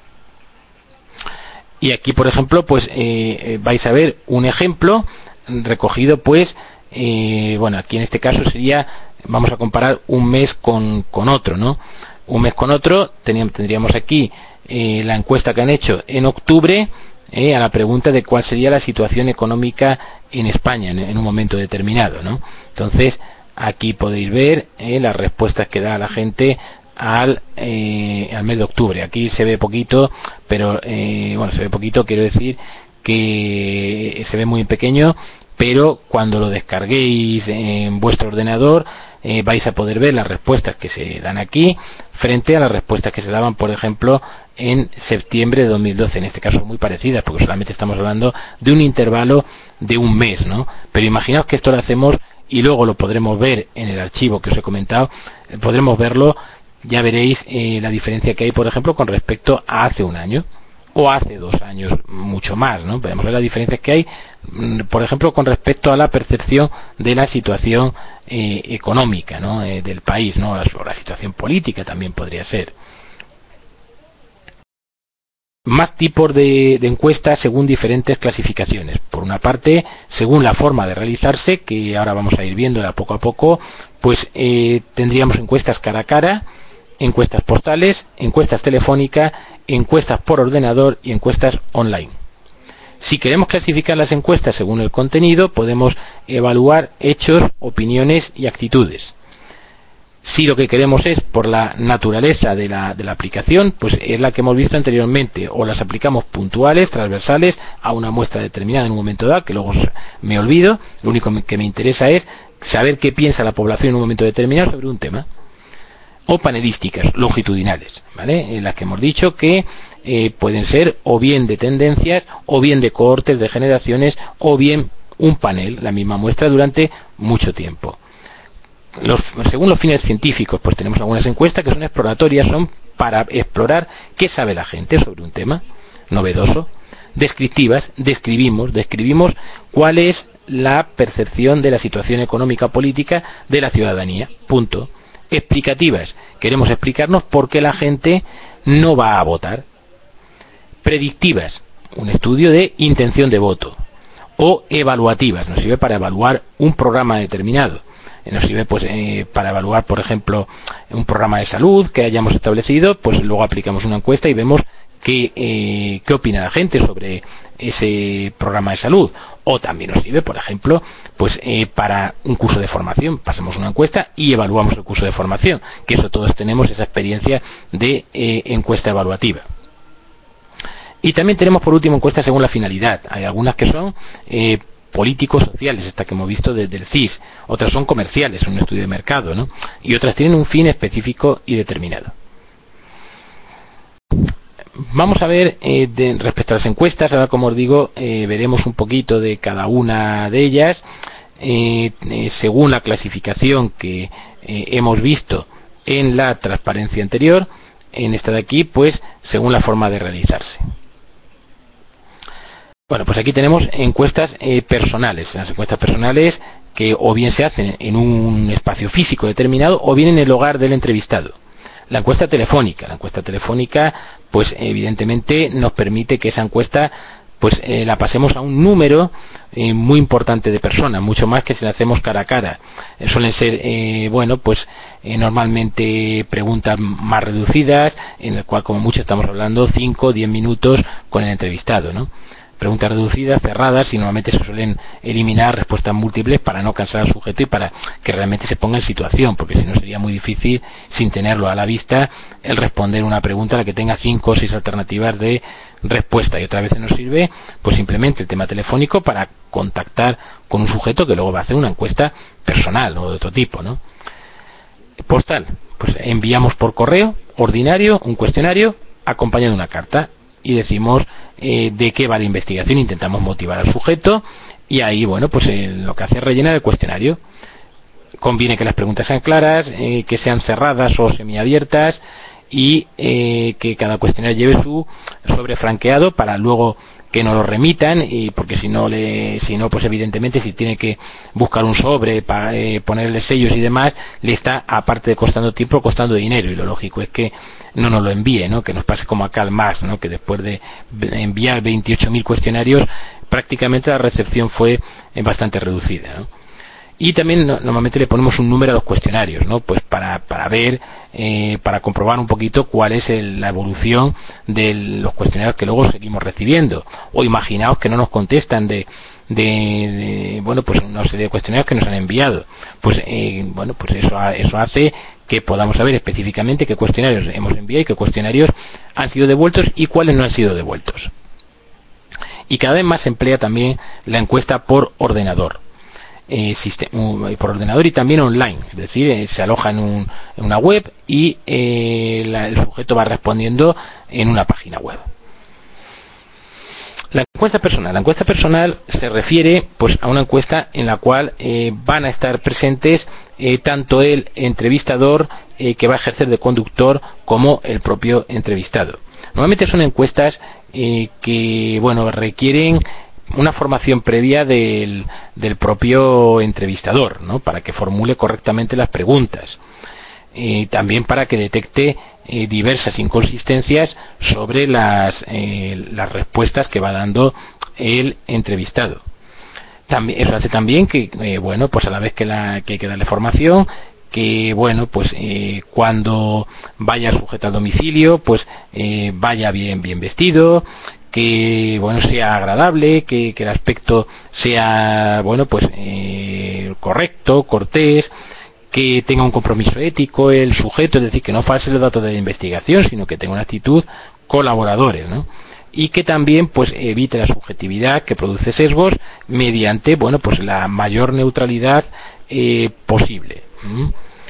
Y aquí, por ejemplo, pues eh, vais a ver un ejemplo recogido, pues, eh, bueno, aquí en este caso sería, vamos a comparar un mes con, con otro, ¿no? Un mes con otro, teníamos, tendríamos aquí eh, la encuesta que han hecho en octubre, eh, a la pregunta de cuál sería la situación económica en España en, en un momento determinado, ¿no? Entonces, aquí podéis ver eh, las respuestas que da la gente al, eh, al mes de octubre. Aquí se ve poquito, pero eh, bueno, se ve poquito, quiero decir que se ve muy pequeño, pero cuando lo descarguéis en vuestro ordenador eh, vais a poder ver las respuestas que se dan aquí frente a las respuestas que se daban, por ejemplo, en septiembre de dos mil doce, en este caso muy parecidas, porque solamente estamos hablando de un intervalo de un mes, ¿no? Pero imaginaos que esto lo hacemos y luego lo podremos ver en el archivo que os he comentado, eh, podremos verlo, ya veréis eh, la diferencia que hay, por ejemplo, con respecto a hace un año o hace dos años, mucho más, ¿no? Podemos ver las diferencias que hay, por ejemplo, con respecto a la percepción de la situación eh, económica, ¿no? Eh, del país, ¿no? O la situación política también podría ser. Más tipos de, de encuestas según diferentes clasificaciones. Por una parte, según la forma de realizarse, que ahora vamos a ir viéndola poco a poco, pues eh, tendríamos encuestas cara a cara, encuestas postales, encuestas telefónicas, encuestas por ordenador y encuestas online. Si queremos clasificar las encuestas según el contenido, podemos evaluar hechos, opiniones y actitudes. Si lo que queremos es por la naturaleza de la, de la aplicación, pues es la que hemos visto anteriormente, o las aplicamos puntuales, transversales, a una muestra determinada en un momento dado, que luego me olvido, lo único que me interesa es saber qué piensa la población en un momento determinado sobre un tema. O panelísticas, longitudinales, ¿vale? En las que hemos dicho que eh, pueden ser o bien de tendencias, o bien de cohortes de generaciones, o bien un panel, la misma muestra durante mucho tiempo. Los, según los fines científicos, pues tenemos algunas encuestas que son exploratorias, son para explorar qué sabe la gente sobre un tema novedoso. Descriptivas, describimos, describimos cuál es la percepción de la situación económica política de la ciudadanía, punto. Explicativas, queremos explicarnos por qué la gente no va a votar. Predictivas, un estudio de intención de voto. O evaluativas, nos sirve para evaluar un programa determinado. Nos sirve pues eh, para evaluar, por ejemplo, un programa de salud que hayamos establecido, pues luego aplicamos una encuesta y vemos qué, eh, qué opina la gente sobre ese programa de salud. O también nos sirve, por ejemplo, pues eh, para un curso de formación, pasamos una encuesta y evaluamos el curso de formación, que eso todos tenemos esa experiencia de eh, encuesta evaluativa. Y también tenemos por último encuestas según la finalidad. Hay algunas que son eh, políticos sociales, esta que hemos visto desde el C I S, otras son comerciales, un estudio de mercado, ¿no? Y otras tienen un fin específico y determinado. Vamos a ver eh, de, respecto a las encuestas, ahora como os digo, eh, veremos un poquito de cada una de ellas, eh, eh, según la clasificación que eh, hemos visto en la transparencia anterior, en esta de aquí, pues según la forma de realizarse. Bueno, pues aquí tenemos encuestas eh, personales, las encuestas personales que o bien se hacen en un espacio físico determinado o bien en el hogar del entrevistado. La encuesta telefónica, la encuesta telefónica, pues evidentemente nos permite que esa encuesta pues eh, la pasemos a un número eh, muy importante de personas, mucho más que si la hacemos cara a cara. Eh, suelen ser, eh, bueno, pues eh, normalmente preguntas más reducidas, en el cual como mucho estamos hablando cinco o diez minutos con el entrevistado, ¿no? Preguntas reducidas, cerradas, y normalmente se suelen eliminar respuestas múltiples para no cansar al sujeto y para que realmente se ponga en situación, porque si no sería muy difícil, sin tenerlo a la vista, el responder una pregunta a la que tenga cinco o seis alternativas de respuesta. Y otras veces nos sirve pues simplemente el tema telefónico para contactar con un sujeto que luego va a hacer una encuesta personal o de otro tipo, ¿no? Postal, pues enviamos por correo ordinario un cuestionario acompañado de una carta y decimos eh, de qué va la investigación, intentamos motivar al sujeto y ahí, bueno, pues eh, lo que hace es rellenar el cuestionario. Conviene que las preguntas sean claras, eh, que sean cerradas o semiabiertas y eh, que cada cuestionario lleve su sobre franqueado para luego que nos lo remitan, y porque si no le si no pues evidentemente si tiene que buscar un sobre para eh, ponerle sellos y demás, le está, aparte de costando tiempo, costando dinero, y lo lógico es que no nos lo envíe, ¿no? Que nos pase como a Karl Marx, ¿no? Que después de enviar veintiocho mil cuestionarios prácticamente la recepción fue bastante reducida, ¿no? Y también no, normalmente le ponemos un número a los cuestionarios, ¿no? Pues para, para ver, eh, para comprobar un poquito cuál es el, la evolución de los cuestionarios que luego seguimos recibiendo. O imaginaos que no nos contestan de, de, de bueno, pues una serie de cuestionarios que nos han enviado. Pues, eh, bueno, pues eso, eso hace que podamos saber específicamente qué cuestionarios hemos enviado y qué cuestionarios han sido devueltos y cuáles no han sido devueltos. Y cada vez más se emplea también la encuesta por ordenador. Eh, sistema, por ordenador y también online, es decir, eh, se aloja en, un, en una web y eh, la, el sujeto va respondiendo en una página web. La encuesta personal. La encuesta personal se refiere pues a una encuesta en la cual eh, van a estar presentes eh, tanto el entrevistador eh, que va a ejercer de conductor como el propio entrevistado. Normalmente son encuestas eh, que bueno requieren una formación previa del, del propio entrevistador, ¿no? Para que formule correctamente las preguntas. Eh, también para que detecte eh, diversas inconsistencias sobre las, eh, las respuestas que va dando el entrevistado. También, eso hace también que, eh, bueno, pues a la vez que, la, que hay que darle formación, que bueno, pues eh, cuando vaya el sujeto al domicilio, pues eh, vaya bien, bien vestido, que bueno sea agradable, que, que el aspecto sea bueno pues eh, correcto, cortés, que tenga un compromiso ético el sujeto, es decir, que no false los datos de la investigación, sino que tenga una actitud colaboradora, ¿no? Y que también pues evite la subjetividad que produce sesgos mediante bueno pues la mayor neutralidad eh, posible. ¿Mm?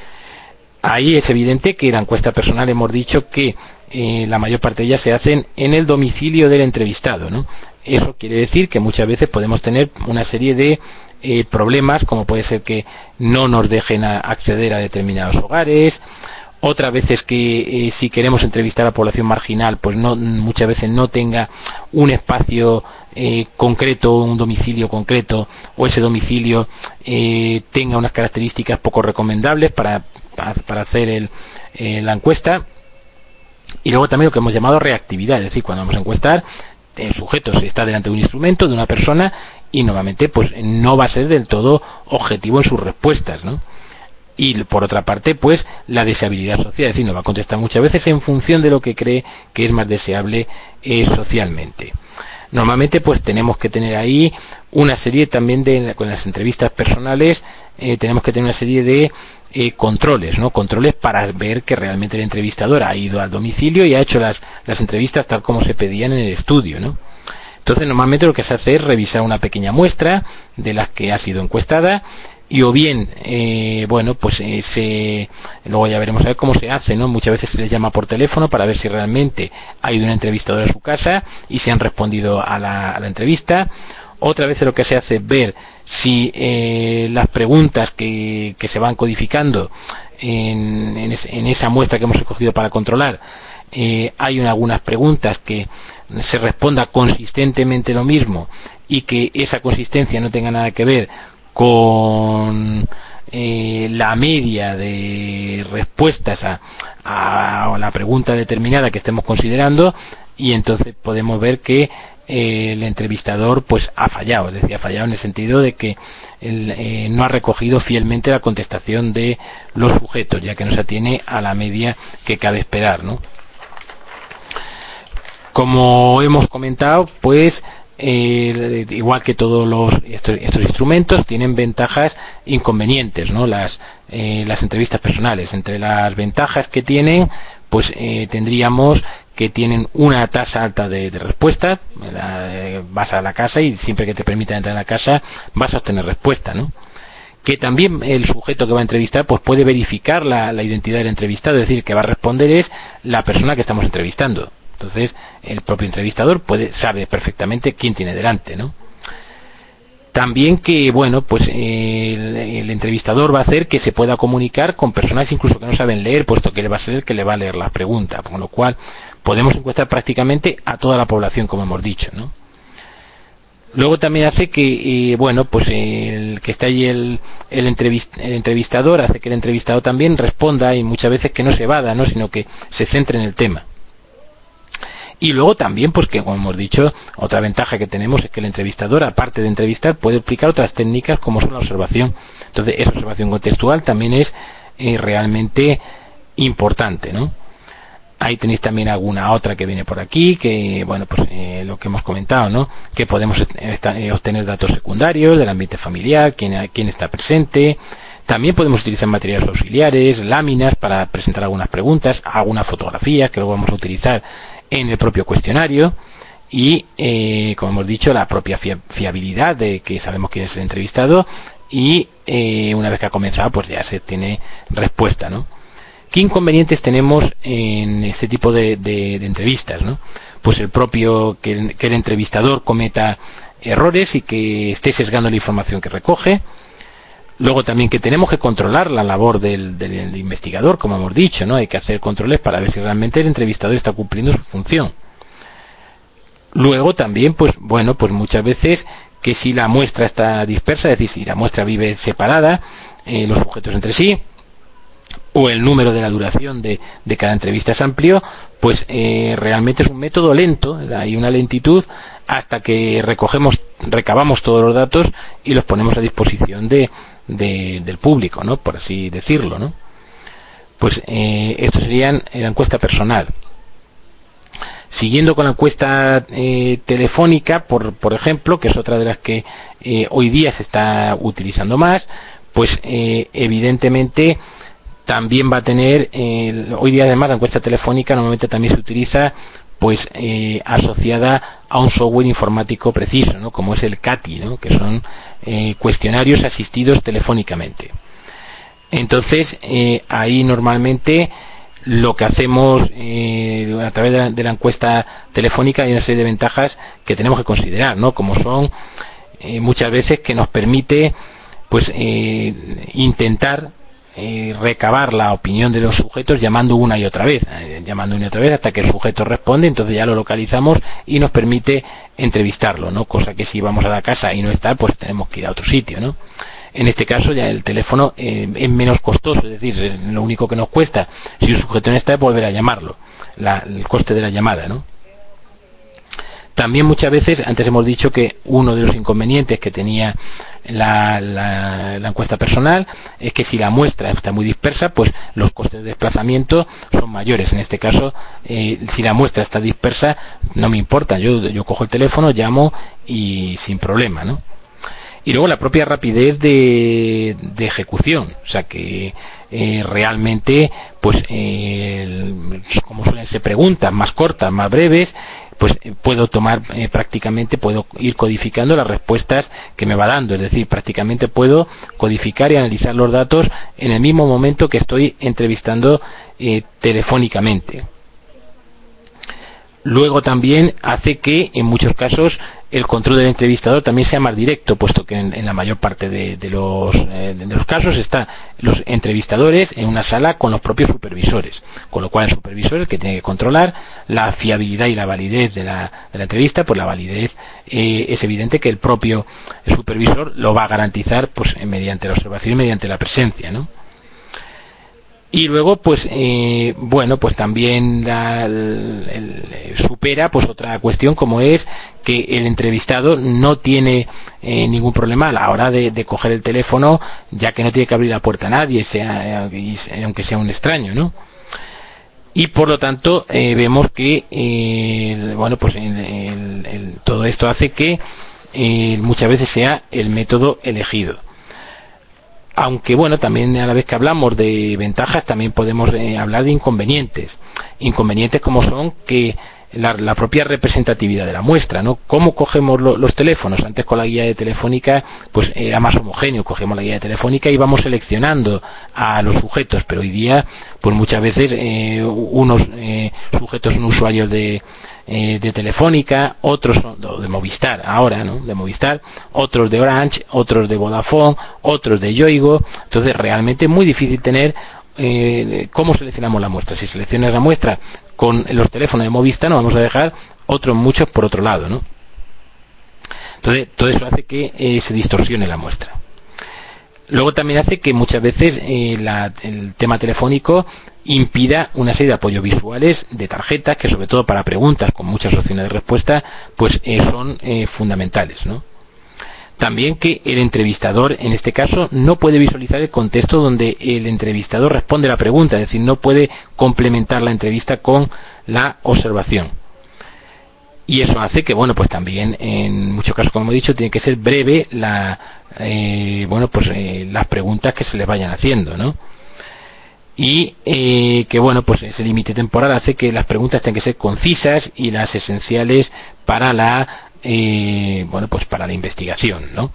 Ahí es evidente que la encuesta personal hemos dicho que eh, la mayor parte de ellas se hacen en el domicilio del entrevistado, ¿no? Eso quiere decir que muchas veces podemos tener una serie de eh, problemas, como puede ser que no nos dejen a acceder a determinados hogares, otras veces que eh, si queremos entrevistar a la población marginal, pues no muchas veces no tenga un espacio eh, concreto, un domicilio concreto, o ese domicilio eh, tenga unas características poco recomendables para, para, para hacer el, eh, la encuesta. Y luego también lo que hemos llamado reactividad, es decir, cuando vamos a encuestar, el sujeto está delante de un instrumento, de una persona, y normalmente pues no va a ser del todo objetivo en sus respuestas, ¿no? Y por otra parte, pues la deseabilidad social, es decir, nos va a contestar muchas veces en función de lo que cree que es más deseable eh, socialmente. Normalmente pues tenemos que tener ahí una serie también de, con las entrevistas personales, eh, tenemos que tener una serie de eh, controles, ¿no? Controles para ver que realmente el entrevistador ha ido al domicilio y ha hecho las, las entrevistas tal como se pedían en el estudio, ¿no? Entonces normalmente lo que se hace es revisar una pequeña muestra de las que ha sido encuestada, y o bien eh, bueno pues eh, se luego ya veremos a ver cómo se hace, ¿no? Muchas veces se les llama por teléfono para ver si realmente ha ido un entrevistador a su casa y si han respondido a la, a la entrevista. Otra vez lo que se hace es ver si eh, las preguntas que, que se van codificando en, en, es, en esa muestra que hemos escogido para controlar, eh, hay una, algunas preguntas que se responda consistentemente lo mismo y que esa consistencia no tenga nada que ver con eh, la media de respuestas a, a, a la pregunta determinada que estemos considerando, y entonces podemos ver que eh, el entrevistador pues ha fallado, es decir, ha fallado en el sentido de que el, eh, no ha recogido fielmente la contestación de los sujetos, ya que no se atiene a la media que cabe esperar, ¿no? Como hemos comentado, pues Eh, igual que todos los estos, estos instrumentos tienen ventajas e inconvenientes, ¿no? Las eh, las entrevistas personales, entre las ventajas que tienen, pues eh, tendríamos que tienen una tasa alta de, de respuesta. La, eh, vas a la casa y siempre que te permitan entrar a la casa vas a obtener respuesta, ¿no? Que también el sujeto que va a entrevistar pues puede verificar la, la identidad del entrevistado, es decir, que va a responder es la persona que estamos entrevistando. Entonces el propio entrevistador puede sabe perfectamente quién tiene delante, ¿no? También que bueno pues eh, el, el entrevistador va a hacer que se pueda comunicar con personas incluso que no saben leer, puesto que le va a ser el que le va a leer las preguntas, con lo cual podemos encuestar prácticamente a toda la población, como hemos dicho, ¿no? Luego también hace que eh, bueno pues el que está ahí el, el, entrevist, el entrevistador hace que el entrevistado también responda, y muchas veces que no se evada, ¿no? Sino que se centre en el tema. Y luego también, pues que como hemos dicho, otra ventaja que tenemos es que el entrevistador, aparte de entrevistar, puede aplicar otras técnicas como son la observación. Entonces esa observación contextual también es eh, realmente importante, ¿no? Ahí tenéis también alguna otra que viene por aquí, que bueno pues eh, lo que hemos comentado, ¿no? Que podemos eh, obtener datos secundarios del ambiente familiar, quién, quién está presente. También podemos utilizar materiales auxiliares, láminas para presentar algunas preguntas, algunas fotografías que luego vamos a utilizar en el propio cuestionario, y, eh, como hemos dicho, la propia fiabilidad de que sabemos quién es el entrevistado y eh, una vez que ha comenzado pues ya se tiene respuesta, ¿no? ¿Qué inconvenientes tenemos en este tipo de, de, de entrevistas, ¿no? Pues el propio que el, que el entrevistador cometa errores y que esté sesgando la información que recoge. Luego también que tenemos que controlar la labor del, del investigador, como hemos dicho, ¿no? Hay que hacer controles para ver si realmente el entrevistador está cumpliendo su función. Luego también, pues bueno, pues muchas veces que si la muestra está dispersa, es decir, si la muestra vive separada, eh, los sujetos entre sí, o el número de la duración de, de cada entrevista es amplio, pues eh, realmente es un método lento, hay una lentitud hasta que recogemos, recabamos todos los datos y los ponemos a disposición de, de del público, ¿no? Por así decirlo, ¿no? Pues eh, esto sería la encuesta personal. Siguiendo con la encuesta eh, telefónica, por, por ejemplo, que es otra de las que eh, hoy día se está utilizando más, pues eh, evidentemente también va a tener, eh, hoy día además la encuesta telefónica normalmente también se utiliza pues eh, asociada a un software informático preciso, ¿no? Como es el C A T I, ¿no? Que son eh, cuestionarios asistidos telefónicamente. Entonces eh, ahí normalmente lo que hacemos eh, a través de la, de la encuesta telefónica hay una serie de ventajas que tenemos que considerar, ¿no? Como son eh, muchas veces que nos permite pues eh, intentar eh, recabar la opinión de los sujetos llamando una y otra vez, eh, llamando una y otra vez hasta que el sujeto responde, entonces ya lo localizamos y nos permite entrevistarlo, ¿no? Cosa que si vamos a la casa y no está, pues tenemos que ir a otro sitio, ¿no? En este caso ya el teléfono eh, es menos costoso, es decir, lo único que nos cuesta si un sujeto no está es volver a llamarlo, la, el coste de la llamada, ¿no? También muchas veces, antes hemos dicho que uno de los inconvenientes que tenía la, la, la encuesta personal es que si la muestra está muy dispersa, pues los costes de desplazamiento son mayores. En este caso, eh, si la muestra está dispersa, no me importa, yo, yo cojo el teléfono, llamo y sin problema, ¿no? Y luego la propia rapidez de, de ejecución, o sea que eh, realmente, pues eh, como suelen ser preguntas más cortas, más breves, pues eh, puedo tomar eh, prácticamente, puedo ir codificando las respuestas que me va dando, es decir, prácticamente puedo codificar y analizar los datos en el mismo momento que estoy entrevistando eh, telefónicamente. Luego también hace que en muchos casos el control del entrevistador también sea más directo, puesto que en, en la mayor parte de, de, los, eh, de los casos están los entrevistadores en una sala con los propios supervisores, con lo cual el supervisor es el que tiene que controlar la fiabilidad y la validez de la, de la entrevista. Pues la validez eh, es evidente que el propio supervisor lo va a garantizar pues mediante la observación y mediante la presencia, ¿no? Y luego pues eh, bueno pues también la, el, el, supera pues otra cuestión, como es que el entrevistado no tiene eh, ningún problema a la hora de, de coger el teléfono, ya que no tiene que abrir la puerta a nadie, sea, aunque sea un extraño, ¿no? Y por lo tanto eh, vemos que eh, bueno pues el, el, el, todo esto hace que eh, muchas veces sea el método elegido. Aunque bueno, también a la vez que hablamos de ventajas, también podemos eh, hablar de inconvenientes. Inconvenientes como son que la, la propia representatividad de la muestra, ¿no? ¿Cómo cogemos lo, los teléfonos? Antes con la guía de telefónica pues era más homogéneo, cogemos la guía de telefónica y vamos seleccionando a los sujetos, pero hoy día pues muchas veces eh, unos eh, sujetos son usuarios de Eh, de Telefónica, otros son de Movistar ahora, ¿no? De Movistar, otros de Orange, otros de Vodafone, otros de Yoigo. Entonces realmente es muy difícil tener eh, cómo seleccionamos la muestra. Si seleccionas la muestra con los teléfonos de Movistar, nos vamos a dejar otros muchos por otro lado, ¿no? Entonces todo eso hace que eh, se distorsione la muestra. Luego también hace que muchas veces eh, la, el tema telefónico impida una serie de apoyos visuales de tarjetas que, sobre todo para preguntas con muchas opciones de respuesta, pues eh, son eh, fundamentales, ¿no? También que el entrevistador en este caso no puede visualizar el contexto donde el entrevistador responde la pregunta, es decir, no puede complementar la entrevista con la observación. Y eso hace que, bueno, pues también en muchos casos, como he dicho, tiene que ser breve la, eh, bueno, pues eh, las preguntas que se les vayan haciendo, ¿no? y eh, que bueno, pues ese límite temporal hace que las preguntas tengan que ser concisas y las esenciales para la eh, bueno, pues para la investigación, ¿no?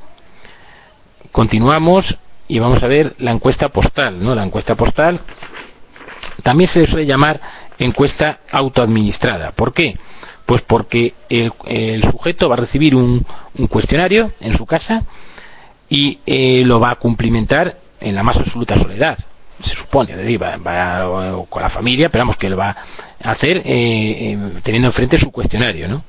Continuamos y vamos a ver la encuesta postal, ¿no? La encuesta postal también se suele llamar encuesta autoadministrada. ¿Por qué? Pues porque el, el sujeto va a recibir un, un cuestionario en su casa y eh, lo va a cumplimentar en la más absoluta soledad, se supone, es decir, va, va con la familia, pero vamos, que lo va a hacer eh, eh, teniendo enfrente su cuestionario, ¿no?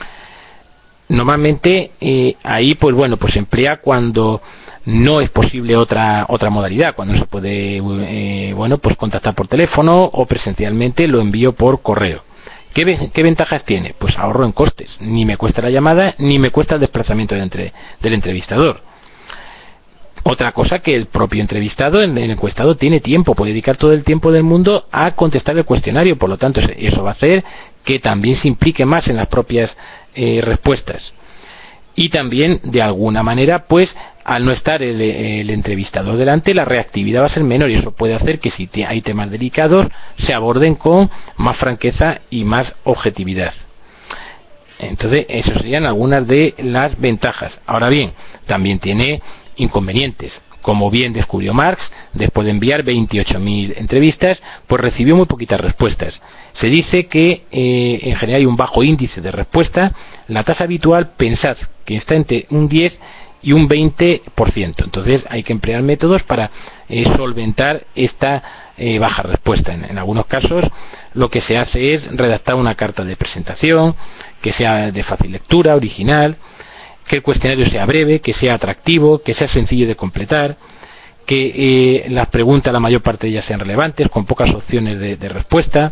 Normalmente eh, ahí, pues bueno, pues se emplea cuando no es posible otra otra modalidad, cuando no se puede eh, bueno, pues contactar por teléfono o presencialmente, lo envío por correo. ¿Qué, ¿Qué ventajas tiene? Pues ahorro en costes, ni me cuesta la llamada ni me cuesta el desplazamiento de entre, del entrevistador. Otra cosa, que el propio entrevistado, el encuestado, tiene tiempo, puede dedicar todo el tiempo del mundo a contestar el cuestionario, por lo tanto eso va a hacer que también se implique más en las propias eh, respuestas. Y también, de alguna manera, pues al no estar el, el entrevistador delante, la reactividad va a ser menor, y eso puede hacer que si hay temas delicados se aborden con más franqueza y más objetividad. Entonces, esas serían algunas de las ventajas. Ahora bien, también tiene inconvenientes. Como bien descubrió Marx, después de enviar veintiocho mil entrevistas, pues recibió muy poquitas respuestas. Se dice que eh, en general hay un bajo índice de respuesta. La tasa habitual, pensad que está entre un diez y un veinte por ciento. Entonces hay que emplear métodos para eh, solventar esta eh, baja respuesta. En, en algunos casos lo que se hace es redactar una carta de presentación que sea de fácil lectura, original, que el cuestionario sea breve, que sea atractivo, que sea sencillo de completar, que eh, las preguntas, la mayor parte de ellas, sean relevantes, con pocas opciones de, de respuesta,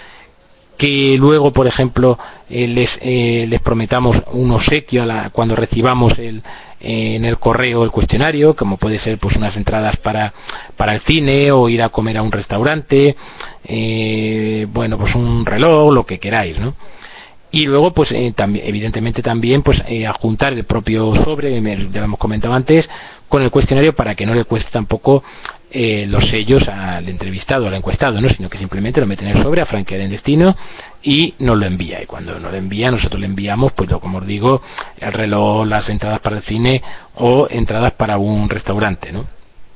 que luego, por ejemplo, eh, les, eh, les prometamos un obsequio a la, cuando recibamos el, eh, en el correo el cuestionario, como puede ser pues unas entradas para, para el cine o ir a comer a un restaurante, eh, bueno, pues un reloj, lo que queráis, ¿no? Y luego, pues eh, también, evidentemente también, pues eh, adjuntar el propio sobre, ya lo hemos comentado antes, con el cuestionario, para que no le cueste tampoco eh, los sellos al entrevistado, al encuestado, ¿no? Sino que simplemente lo mete en el sobre, a franquear en destino, y nos lo envía. Y cuando nos lo envía, nosotros le enviamos, pues lo, como os digo, el reloj, las entradas para el cine o entradas para un restaurante, ¿no?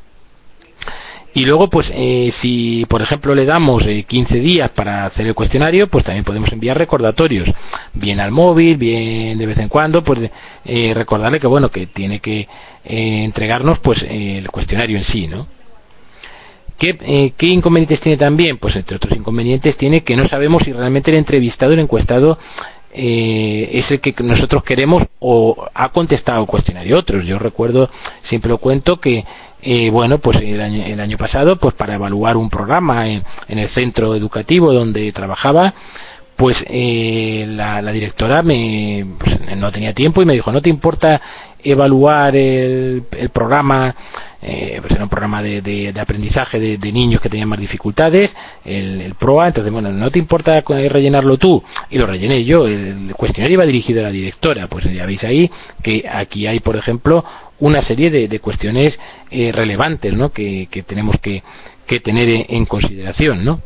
Y luego, pues eh, si por ejemplo le damos eh, quince días para hacer el cuestionario, pues también podemos enviar recordatorios, bien al móvil, bien de vez en cuando, pues eh, recordarle que bueno, que tiene que eh, entregarnos pues eh, el cuestionario en sí, ¿no? ¿Qué, eh, ¿Qué inconvenientes tiene también? Pues entre otros inconvenientes tiene que no sabemos si realmente el entrevistado, el encuestado, eh, es el que nosotros queremos o ha contestado el cuestionario otros. Yo recuerdo, siempre lo cuento, que eh, bueno, pues el año, el año pasado, pues para evaluar un programa en, en el centro educativo donde trabajaba, pues eh, la, la directora me pues, no tenía tiempo y me dijo: ¿no te importa evaluar el, el programa? Eh, pues era un programa de, de, de aprendizaje de, de niños que tenían más dificultades, el, el PROA. Entonces, bueno, ¿no te importa rellenarlo tú? Y lo rellené yo. El cuestionario iba dirigido a la directora. Pues ya veis ahí que aquí hay, por ejemplo, una serie de, de cuestiones eh, relevantes, ¿no? que, que tenemos que, que tener en, en consideración, ¿no?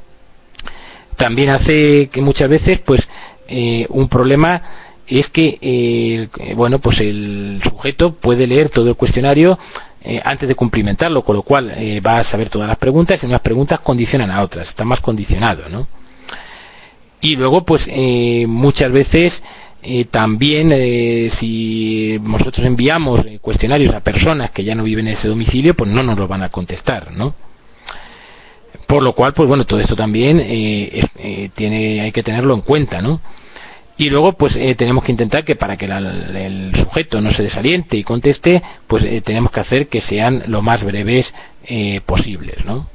También hace que muchas veces, pues, eh, un problema es que, eh, bueno, pues el sujeto puede leer todo el cuestionario eh, antes de cumplimentarlo, con lo cual eh, va a saber todas las preguntas, y unas preguntas condicionan a otras, está más condicionado, ¿no? Y luego, pues, eh, muchas veces eh, también, eh, si nosotros enviamos eh, cuestionarios a personas que ya no viven en ese domicilio, pues no nos lo van a contestar, ¿no? Por lo cual, pues bueno, todo esto también eh, eh, tiene, hay que tenerlo en cuenta, ¿no? Y luego, pues eh, tenemos que intentar que, para que la, el sujeto no se desaliente y conteste, pues eh, tenemos que hacer que sean lo más breves eh, posibles, ¿no?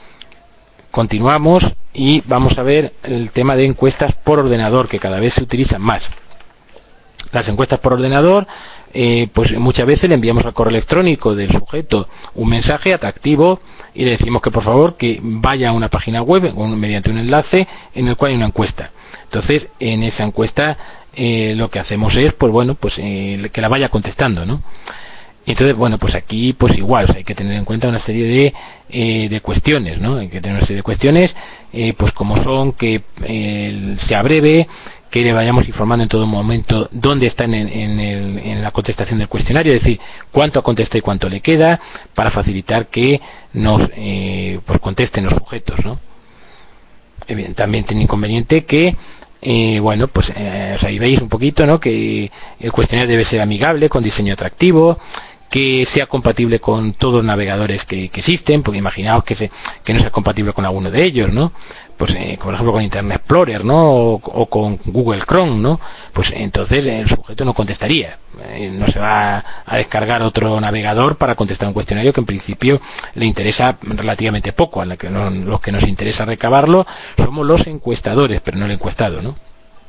Continuamos y vamos a ver el tema de encuestas por ordenador, que cada vez se utilizan más. Las encuestas por ordenador, eh, pues muchas veces le enviamos al correo electrónico del sujeto un mensaje atractivo y le decimos que por favor que vaya a una página web mediante un enlace en el cual hay una encuesta. Entonces, en esa encuesta eh, lo que hacemos es, pues bueno, pues eh, que la vaya contestando, ¿no? Entonces, bueno, pues aquí pues igual, o sea, hay que tener en cuenta una serie de, eh, de cuestiones, ¿no? Hay que tener una serie de cuestiones, eh, pues como son que eh, sea breve, que le vayamos informando en todo momento dónde están en, en, el, en la contestación del cuestionario, es decir, cuánto ha contestado y cuánto le queda, para facilitar que nos eh, pues contesten los sujetos, ¿no? Bien, también tiene inconveniente que Eh, bueno, pues eh, o sea, ahí veis un poquito, ¿no?, que el cuestionario debe ser amigable, con diseño atractivo, que sea compatible con todos los navegadores que, que existen, porque imaginaos que, se, que no sea compatible con alguno de ellos, ¿no? Pues eh, por ejemplo con Internet Explorer, ¿no?, o, o con Google Chrome, ¿no? Pues entonces el sujeto no contestaría, eh, no se va a descargar otro navegador para contestar un cuestionario que en principio le interesa relativamente poco. A la que no, los que nos interesa recabarlo somos los encuestadores, pero no el encuestado, ¿no?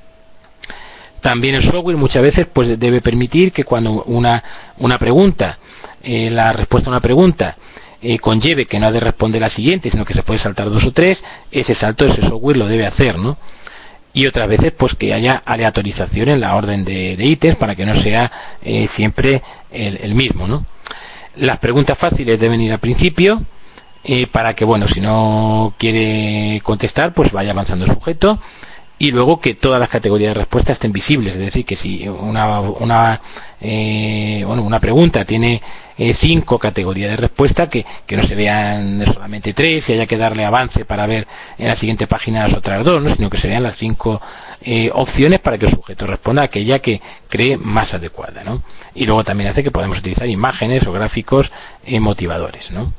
También el software muchas veces pues debe permitir que cuando una, una pregunta, eh, la respuesta a una pregunta eh, conlleve que no ha de responder la siguiente, sino que se puede saltar dos o tres, ese salto ese software lo debe hacer, ¿no? Y otras veces pues que haya aleatorización en la orden de, de ítems para que no sea eh, siempre el, el mismo, ¿no? Las preguntas fáciles deben ir al principio, eh, para que, bueno, si no quiere contestar pues vaya avanzando el sujeto. Y luego que todas las categorías de respuesta estén visibles, es decir, que si una una eh, bueno, una pregunta tiene eh, cinco categorías de respuesta, que, que no se vean solamente tres y haya que darle avance para ver en la siguiente página las otras dos, ¿no?, sino que se vean las cinco eh, opciones para que el sujeto responda a aquella que cree más adecuada, ¿no? Y luego también hace que podamos utilizar imágenes o gráficos eh, motivadores, ¿no?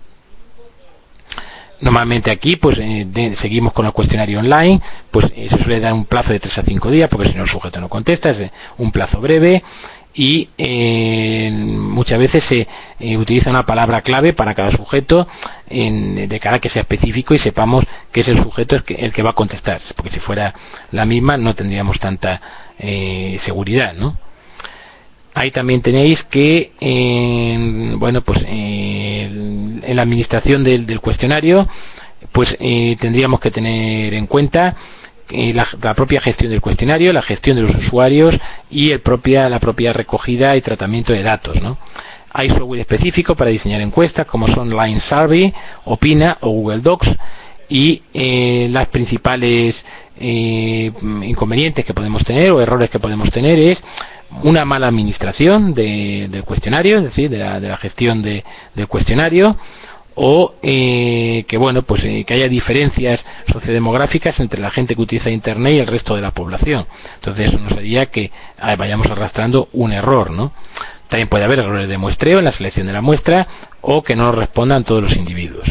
Normalmente aquí pues eh, de, seguimos con el cuestionario online, pues eh, se suele dar un plazo de tres a cinco días, porque si no el sujeto no contesta, es eh, un plazo breve, y eh, muchas veces se eh, utiliza una palabra clave para cada sujeto, en, de cara a que sea específico y sepamos que es el sujeto el que, el que va a contestar, porque si fuera la misma no tendríamos tanta eh, seguridad, ¿no? Ahí también tenéis que, eh, bueno, pues eh, en la administración del, del cuestionario, pues eh, tendríamos que tener en cuenta eh, la, la propia gestión del cuestionario, la gestión de los usuarios y el propia, la propia recogida y tratamiento de datos, ¿no? Hay software específico para diseñar encuestas, como son Line Survey, Opina o Google Docs, y eh, las principales eh, inconvenientes que podemos tener o errores que podemos tener es una mala administración de, del cuestionario, es decir, de la, de la gestión de, del cuestionario, o eh, que bueno pues eh, que haya diferencias sociodemográficas entre la gente que utiliza Internet y el resto de la población. Entonces eso nos haría que ah, vayamos arrastrando un error, ¿no? También puede haber errores de muestreo en la selección de la muestra, o que no respondan todos los individuos.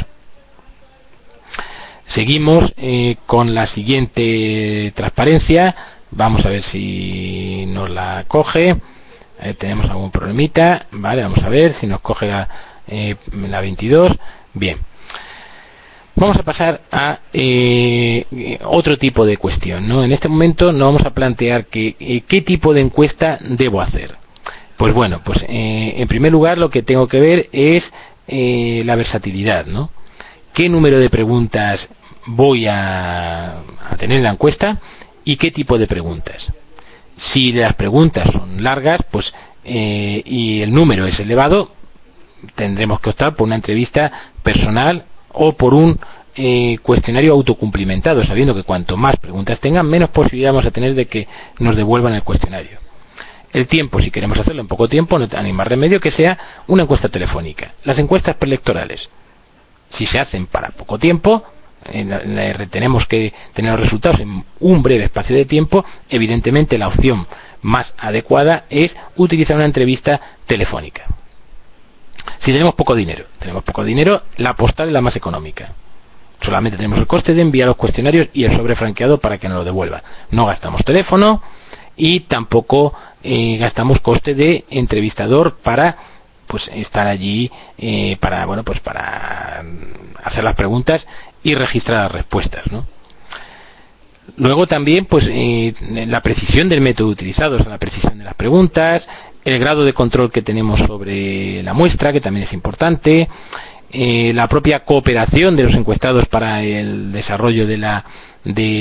Seguimos eh, con la siguiente transparencia. Vamos a ver si nos la coge. Eh, tenemos algún problemita. Vale, vamos a ver si nos coge la, eh, la veintidós. Bien. Vamos a pasar a eh, otro tipo de cuestión, ¿no? En este momento nos vamos a plantear que, eh, qué tipo de encuesta debo hacer. Pues bueno, pues eh, en primer lugar lo que tengo que ver es eh, la versatilidad, ¿no? ¿Qué número de preguntas voy a, a tener en la encuesta? ¿Y qué tipo de preguntas? Si las preguntas son largas, pues eh, y el número es elevado, tendremos que optar por una entrevista personal o por un eh, cuestionario autocumplimentado, sabiendo que cuanto más preguntas tengan, menos posibilidad vamos a tener de que nos devuelvan el cuestionario. El tiempo, si queremos hacerlo en poco tiempo, no hay más remedio que sea una encuesta telefónica. Las encuestas preelectorales, si se hacen para poco tiempo, Eh, tenemos que tener los resultados en un breve espacio de tiempo. Evidentemente la opción más adecuada es utilizar una entrevista telefónica. Si tenemos poco dinero, tenemos poco dinero, la postal es la más económica. Solamente tenemos el coste de enviar los cuestionarios y el sobre franqueado para que nos lo devuelvan. No gastamos teléfono y tampoco eh, gastamos coste de entrevistador para pues estar allí eh, para bueno pues para hacer las preguntas y registrar las respuestas, ¿no? Luego también pues eh, la precisión del método utilizado, o sea, la precisión de las preguntas, el grado de control que tenemos sobre la muestra, que también es importante, eh, la propia cooperación de los encuestados para el desarrollo de la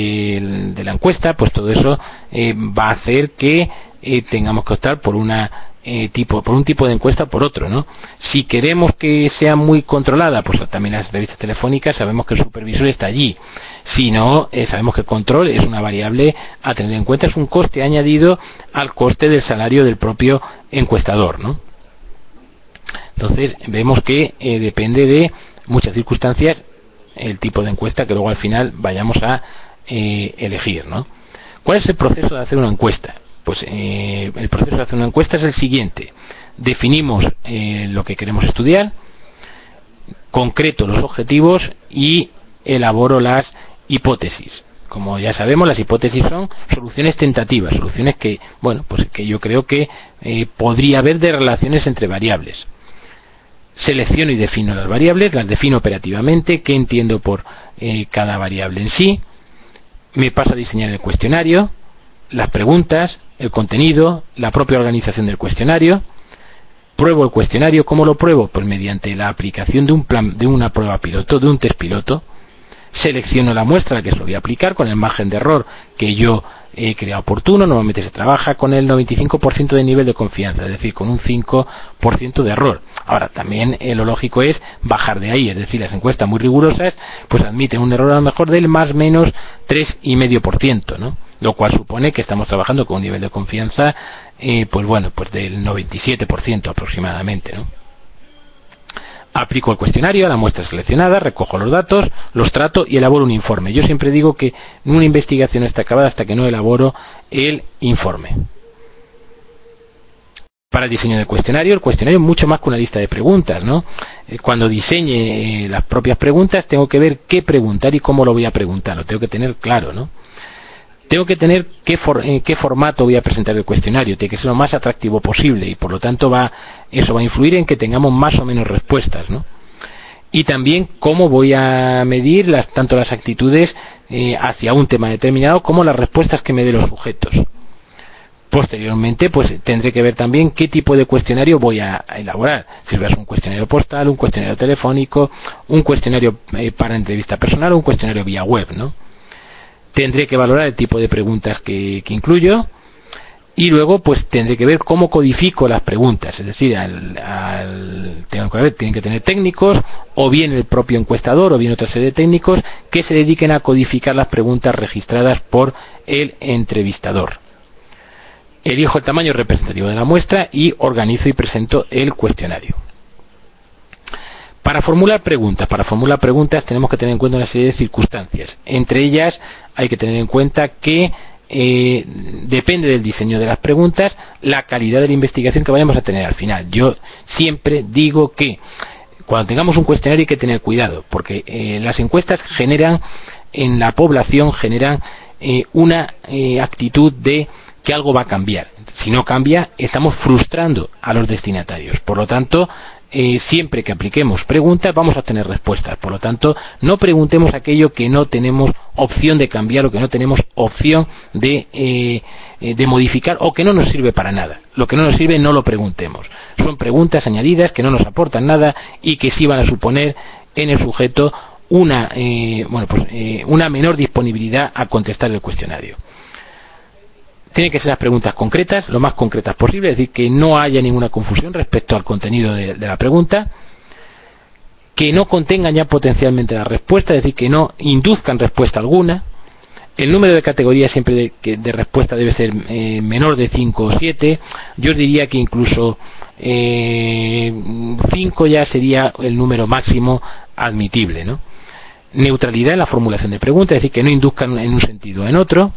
de, de la encuesta, pues todo eso eh, va a hacer que eh, tengamos que optar por una eh, tipo por un tipo de encuesta o por otro, ¿no? Si queremos que sea muy controlada, pues también las entrevistas telefónicas sabemos que el supervisor está allí. Si no, eh, sabemos que el control es una variable a tener en cuenta, es un coste añadido al coste del salario del propio encuestador, ¿no? Entonces vemos que eh, depende de muchas circunstancias el tipo de encuesta que luego al final vayamos a eh, elegir, ¿no? ¿Cuál es el proceso de hacer una encuesta? Pues eh, el proceso de hacer una encuesta es el siguiente: definimos eh, lo que queremos estudiar, concreto los objetivos y elaboro las hipótesis. Como ya sabemos, las hipótesis son soluciones tentativas, soluciones que, bueno, pues que yo creo que eh, podría haber de relaciones entre variables. Selecciono y defino las variables, las defino operativamente, qué entiendo por eh, cada variable en sí, me paso a diseñar el cuestionario, las preguntas, el contenido, la propia organización del cuestionario, pruebo el cuestionario. ¿Cómo lo pruebo? Pues mediante la aplicación de un plan, de una prueba piloto, de un test piloto. Selecciono la muestra a la que se lo voy a aplicar con el margen de error que yo he creado oportuno. Normalmente se trabaja con el noventa y cinco por ciento de nivel de confianza, es decir, con un cinco por ciento de error. Ahora, también eh, lo lógico es bajar de ahí, es decir, las encuestas muy rigurosas pues admiten un error a lo mejor del más menos tres coma cinco por ciento, ¿no? Lo cual supone que estamos trabajando con un nivel de confianza eh, pues bueno, pues del noventa y siete por ciento aproximadamente, ¿no? Aplico el cuestionario a la muestra seleccionada, recojo los datos, los trato y elaboro un informe. Yo siempre digo que una investigación está acabada hasta que no elaboro el informe. Para el diseño del cuestionario, el cuestionario es mucho más que una lista de preguntas, ¿no? Cuando diseñe las propias preguntas tengo que ver qué preguntar y cómo lo voy a preguntar, lo tengo que tener claro, ¿no? Tengo que tener qué, for, en qué formato voy a presentar el cuestionario, tiene que ser lo más atractivo posible y por lo tanto va, eso va a influir en que tengamos más o menos respuestas, ¿no? Y también cómo voy a medir las, tanto las actitudes eh, hacia un tema determinado como las respuestas que me den los sujetos. Posteriormente, pues tendré que ver también qué tipo de cuestionario voy a, a elaborar. Si es un cuestionario postal, un cuestionario telefónico, un cuestionario eh, para entrevista personal o un cuestionario vía web, ¿no? Tendré que valorar el tipo de preguntas que, que incluyo y luego pues tendré que ver cómo codifico las preguntas, es decir, al, al, tengo que ver, tienen que tener técnicos o bien el propio encuestador o bien otra serie de técnicos que se dediquen a codificar las preguntas registradas por el entrevistador. Elijo el tamaño representativo de la muestra y organizo y presento el cuestionario. Para formular preguntas, para formular preguntas tenemos que tener en cuenta una serie de circunstancias. Entre ellas hay que tener en cuenta que eh, depende del diseño de las preguntas la calidad de la investigación que vayamos a tener al final. Yo siempre digo que cuando tengamos un cuestionario hay que tener cuidado, porque eh, las encuestas generan en la población generan eh, una eh, actitud de que algo va a cambiar. Si no cambia, estamos frustrando a los destinatarios. Por lo tanto, Eh, siempre que apliquemos preguntas vamos a tener respuestas. Por lo tanto, no preguntemos aquello que no tenemos opción de cambiar o que no tenemos opción de, eh, de modificar o que no nos sirve para nada. Lo que no nos sirve no lo preguntemos. Son preguntas añadidas que no nos aportan nada y que sí van a suponer en el sujeto una, eh, bueno, pues, eh, una menor disponibilidad a contestar el cuestionario. Tienen que ser las preguntas concretas, lo más concretas posible, es decir, que no haya ninguna confusión respecto al contenido de, de la pregunta, que no contengan ya potencialmente la respuesta, es decir, que no induzcan respuesta alguna. El número de categorías siempre de, que de respuesta debe ser eh, menor de cinco o siete. Yo os diría que incluso eh, cinco ya sería el número máximo admitible, ¿no? Neutralidad en la formulación de preguntas, es decir, que no induzcan en un sentido o en otro,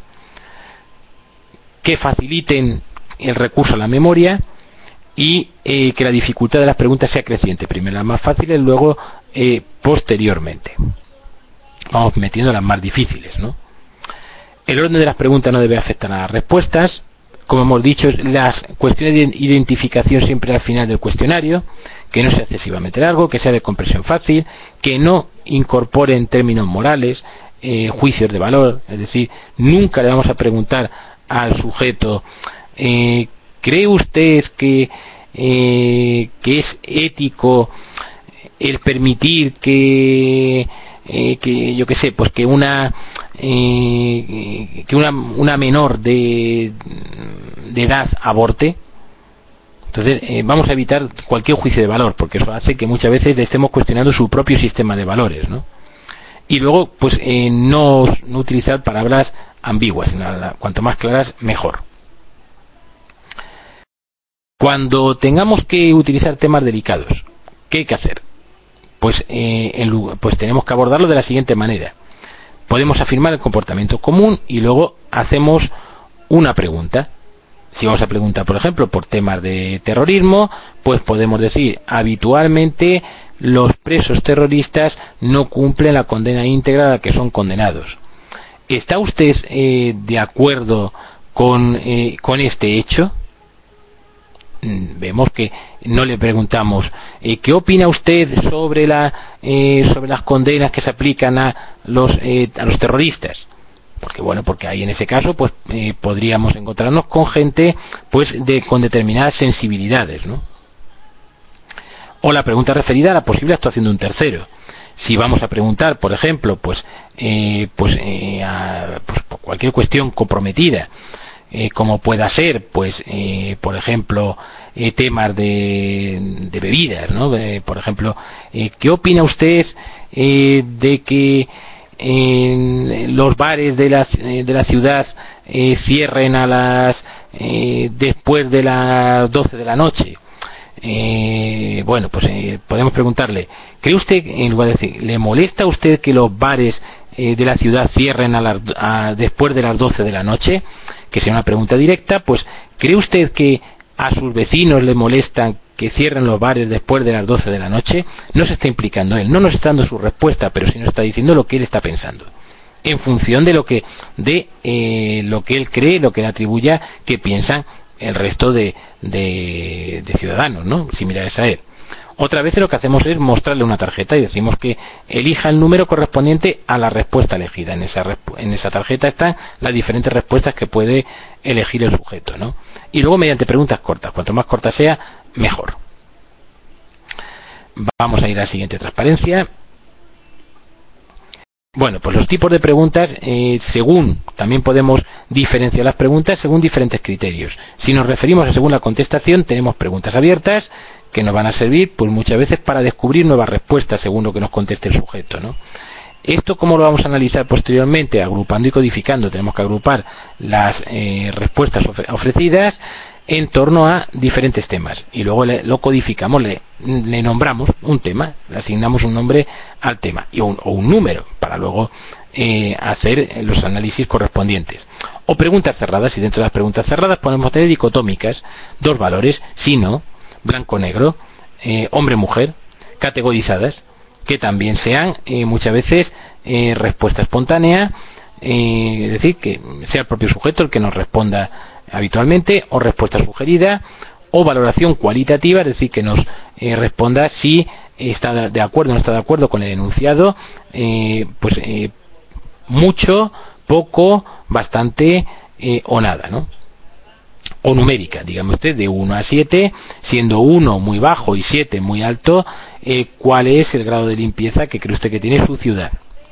que faciliten el recurso a la memoria y eh, que la dificultad de las preguntas sea creciente. Primero las más fáciles, luego eh, posteriormente. Vamos metiendo las más difíciles, ¿no? El orden de las preguntas no debe afectar a las respuestas. Como hemos dicho, las cuestiones de identificación siempre al final del cuestionario, que no sea excesivamente largo, que sea de comprensión fácil, que no incorporen términos morales, eh, juicios de valor, es decir, nunca le vamos a preguntar al sujeto, eh, ¿cree usted que, eh, que es ético el permitir que, eh, que yo qué sé, pues que una eh, que una, una menor de, de edad aborte? Entonces eh, vamos a evitar cualquier juicio de valor, porque eso hace que muchas veces le estemos cuestionando su propio sistema de valores, ¿no? Y luego, pues eh, no, no utilizar palabras ambiguas, nada, cuanto más claras mejor. Cuando tengamos que utilizar temas delicados, ¿qué hay que hacer? Pues, eh, en, pues tenemos que abordarlo de la siguiente manera. Podemos afirmar el comportamiento común y luego hacemos una pregunta. Si vamos a preguntar, por ejemplo, por temas de terrorismo, pues podemos decir: habitualmente los presos terroristas no cumplen la condena íntegra a la que son condenados. ¿Está usted eh, de acuerdo con, eh, con este hecho? Vemos que no le preguntamos eh, ¿qué opina usted sobre la eh, sobre las condenas que se aplican a los eh, a los terroristas? Porque bueno, porque ahí en ese caso pues eh, podríamos encontrarnos con gente pues de con determinadas sensibilidades, ¿no? O la pregunta referida a la posible actuación de un tercero. Si vamos a preguntar, por ejemplo, pues eh, pues, eh, a, pues por cualquier cuestión comprometida, Eh, como pueda ser, pues, eh, por ejemplo, eh, temas de, de bebidas, ¿no? De, por ejemplo, eh, ¿qué opina usted eh, de que en los bares de la, de la ciudad eh, cierren a las eh, después de las doce de la noche? Eh, bueno, pues eh, podemos preguntarle: ¿cree usted, en lugar de decir, ¿le molesta a usted que los bares eh, de la ciudad cierren a las, a, después de las doce de la noche? Que sea una pregunta directa. Pues, ¿cree usted que a sus vecinos le molestan que cierren los bares después de las doce de la noche? No se está implicando él, no nos está dando su respuesta, pero sí nos está diciendo lo que él está pensando, en función de lo que de eh, lo que él cree, lo que le atribuya que piensan el resto de, de, de ciudadanos, ¿no? Similares a él. Otra vez lo que hacemos es mostrarle una tarjeta y decimos que elija el número correspondiente a la respuesta elegida. En esa, en esa tarjeta están las diferentes respuestas que puede elegir el sujeto, ¿no? Y luego mediante preguntas cortas. Cuanto más corta sea, mejor. Vamos a ir a la siguiente transparencia. Bueno, pues los tipos de preguntas, eh, según, también podemos diferenciar las preguntas según diferentes criterios. Si nos referimos a según la contestación, tenemos preguntas abiertas, que nos van a servir pues muchas veces para descubrir nuevas respuestas según lo que nos conteste el sujeto, ¿no? Esto, ¿cómo lo vamos a analizar posteriormente? Agrupando y codificando. Tenemos que agrupar las eh, respuestas ofre ofrecidas en torno a diferentes temas y luego le, lo codificamos, le, le nombramos un tema, le asignamos un nombre al tema y un, o un número para luego eh, hacer los análisis correspondientes. O preguntas cerradas, y dentro de las preguntas cerradas podemos tener dicotómicas, dos valores, sí, no, blanco-negro, eh, hombre-mujer, categorizadas, que también sean eh, muchas veces eh, respuesta espontánea, eh, es decir, que sea el propio sujeto el que nos responda habitualmente, o respuesta sugerida, o valoración cualitativa, es decir, que nos eh, responda si está de acuerdo o no está de acuerdo con el enunciado, eh, pues eh, mucho, poco, bastante eh, o nada, ¿no? O numérica, digamos usted, de uno a siete, siendo uno muy bajo y siete muy alto, eh, ¿cuál es el grado de limpieza que cree usted que tiene su ciudad?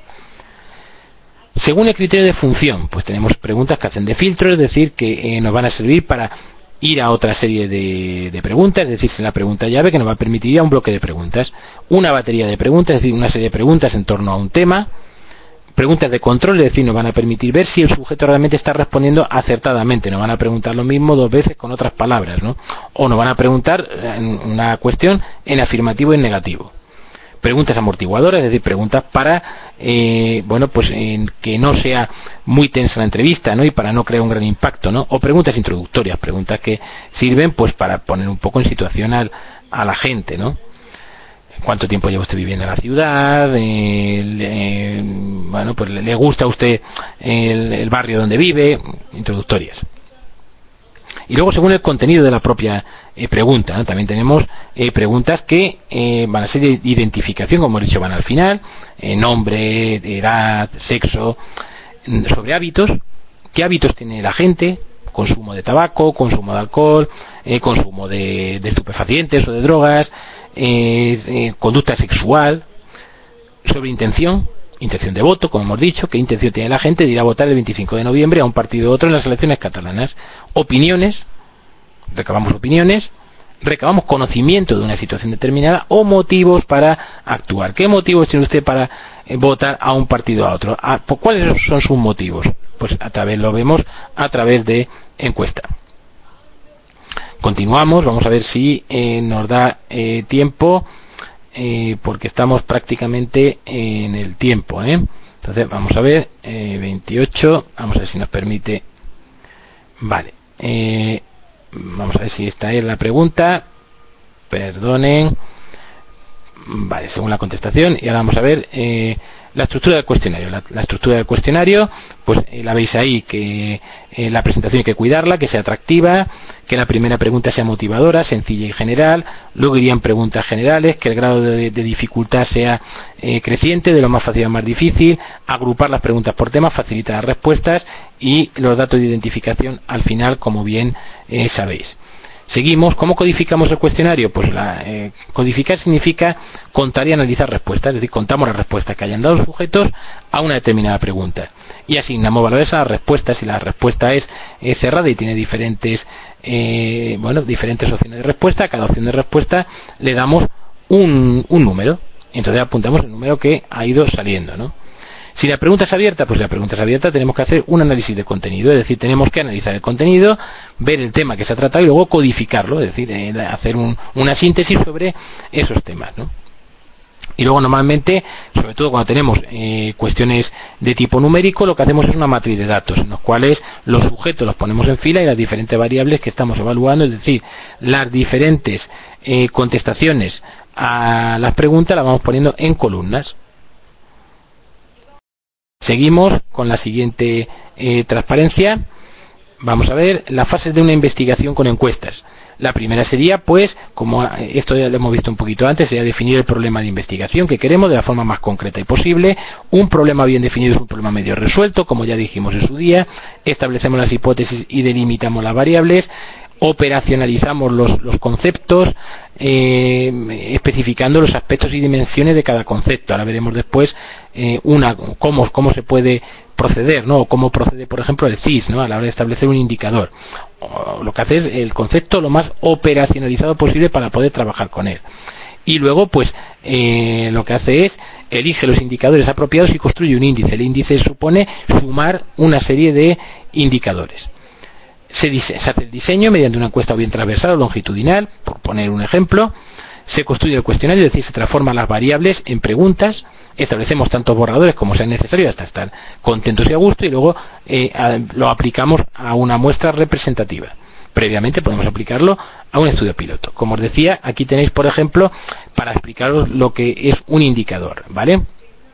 Según el criterio de función, pues tenemos preguntas que hacen de filtro, es decir, que eh, nos van a servir para ir a otra serie de, de preguntas, es decir, la pregunta llave que nos va a permitir ir a un bloque de preguntas, una batería de preguntas, es decir, una serie de preguntas en torno a un tema, preguntas de control, es decir, nos van a permitir ver si el sujeto realmente está respondiendo acertadamente, nos van a preguntar lo mismo dos veces con otras palabras, ¿no? O nos van a preguntar una cuestión en afirmativo y en negativo. Preguntas amortiguadoras, es decir, preguntas para eh, bueno, pues en que no sea muy tensa la entrevista, ¿no? Y para no crear un gran impacto, ¿no? O preguntas introductorias, preguntas que sirven pues para poner un poco en situación al, a la gente, ¿no? ¿Cuánto tiempo lleva usted viviendo en la ciudad? Eh, le, bueno, pues le gusta a usted el, el barrio donde vive, introductorias. Y luego, según el contenido de la propia eh, pregunta, ¿no? También tenemos eh, preguntas que eh, van a ser de identificación, como he dicho, van al final, eh, nombre, edad, sexo, sobre hábitos, qué hábitos tiene la gente, consumo de tabaco, consumo de alcohol, eh, consumo de, de estupefacientes o de drogas, eh, eh, conducta sexual, sobre intención, intención de voto, como hemos dicho, qué intención tiene la gente de ir a votar el veinticinco de noviembre a un partido u otro en las elecciones catalanas, opiniones, recabamos opiniones, recabamos conocimiento de una situación determinada o motivos para actuar. ¿Qué motivos tiene usted para eh, votar a un partido a otro? ¿A, ¿Cuáles son sus motivos? Pues a través lo vemos a través de encuesta. Continuamos, vamos a ver si eh, nos da eh, tiempo, eh, porque estamos prácticamente en el tiempo, ¿eh? Entonces vamos a ver, eh, veintiocho, vamos a ver si nos permite. Vale, eh, vamos a ver si esta es la pregunta. Perdonen. Vale, según la contestación. Y ahora vamos a ver eh, la estructura del cuestionario. La, la estructura del cuestionario, pues eh, la veis ahí, que eh, la presentación hay que cuidarla, que sea atractiva, que la primera pregunta sea motivadora, sencilla y general. Luego irían preguntas generales, que el grado de, de dificultad sea eh, creciente, de lo más fácil a más difícil. Agrupar las preguntas por temas facilita las respuestas, y los datos de identificación al final, como bien eh, sabéis. Seguimos. ¿Cómo codificamos el cuestionario? Pues la, eh, codificar significa contar y analizar respuestas, es decir, contamos las respuestas que hayan dado los sujetos a una determinada pregunta y asignamos valores a las respuestas. Si la respuesta es eh, cerrada y tiene diferentes eh, bueno, diferentes opciones de respuesta, a cada opción de respuesta le damos un, un número, entonces apuntamos el número que ha ido saliendo, ¿no? Si la pregunta es abierta, pues si la pregunta es abierta tenemos que hacer un análisis de contenido, es decir, tenemos que analizar el contenido, ver el tema que se ha tratado y luego codificarlo, es decir, eh, hacer un, una síntesis sobre esos temas, ¿no? Y luego normalmente, sobre todo cuando tenemos eh, cuestiones de tipo numérico, lo que hacemos es una matriz de datos, en los cuales los sujetos los ponemos en fila y las diferentes variables que estamos evaluando, es decir, las diferentes eh, contestaciones a las preguntas las vamos poniendo en columnas. Seguimos con la siguiente eh, transparencia. Vamos a ver las fases de una investigación con encuestas. La primera sería, pues, como esto ya lo hemos visto un poquito antes, sería definir el problema de investigación que queremos de la forma más concreta y posible. Un problema bien definido es un problema medio resuelto, como ya dijimos en su día. Establecemos las hipótesis y delimitamos las variables. Operacionalizamos los, los conceptos, eh, especificando los aspectos y dimensiones de cada concepto. Ahora veremos después eh, una cómo, cómo se puede proceder, ¿no? O cómo procede, por ejemplo, el C I S, ¿no? A la hora de establecer un indicador. O lo que hace es el concepto lo más operacionalizado posible para poder trabajar con él. Y luego, pues, eh, lo que hace es elige los indicadores apropiados y construye un índice. El índice supone sumar una serie de indicadores. Se, dice, se hace el diseño mediante una encuesta o bien transversal o longitudinal, por poner un ejemplo. Se construye el cuestionario, es decir, se transforman las variables en preguntas. Establecemos tantos borradores como sean necesarios hasta estar contentos y a gusto, y luego eh, a, lo aplicamos a una muestra representativa. Previamente podemos aplicarlo a un estudio piloto. Como os decía, aquí tenéis, por ejemplo, para explicaros lo que es un indicador, ¿vale?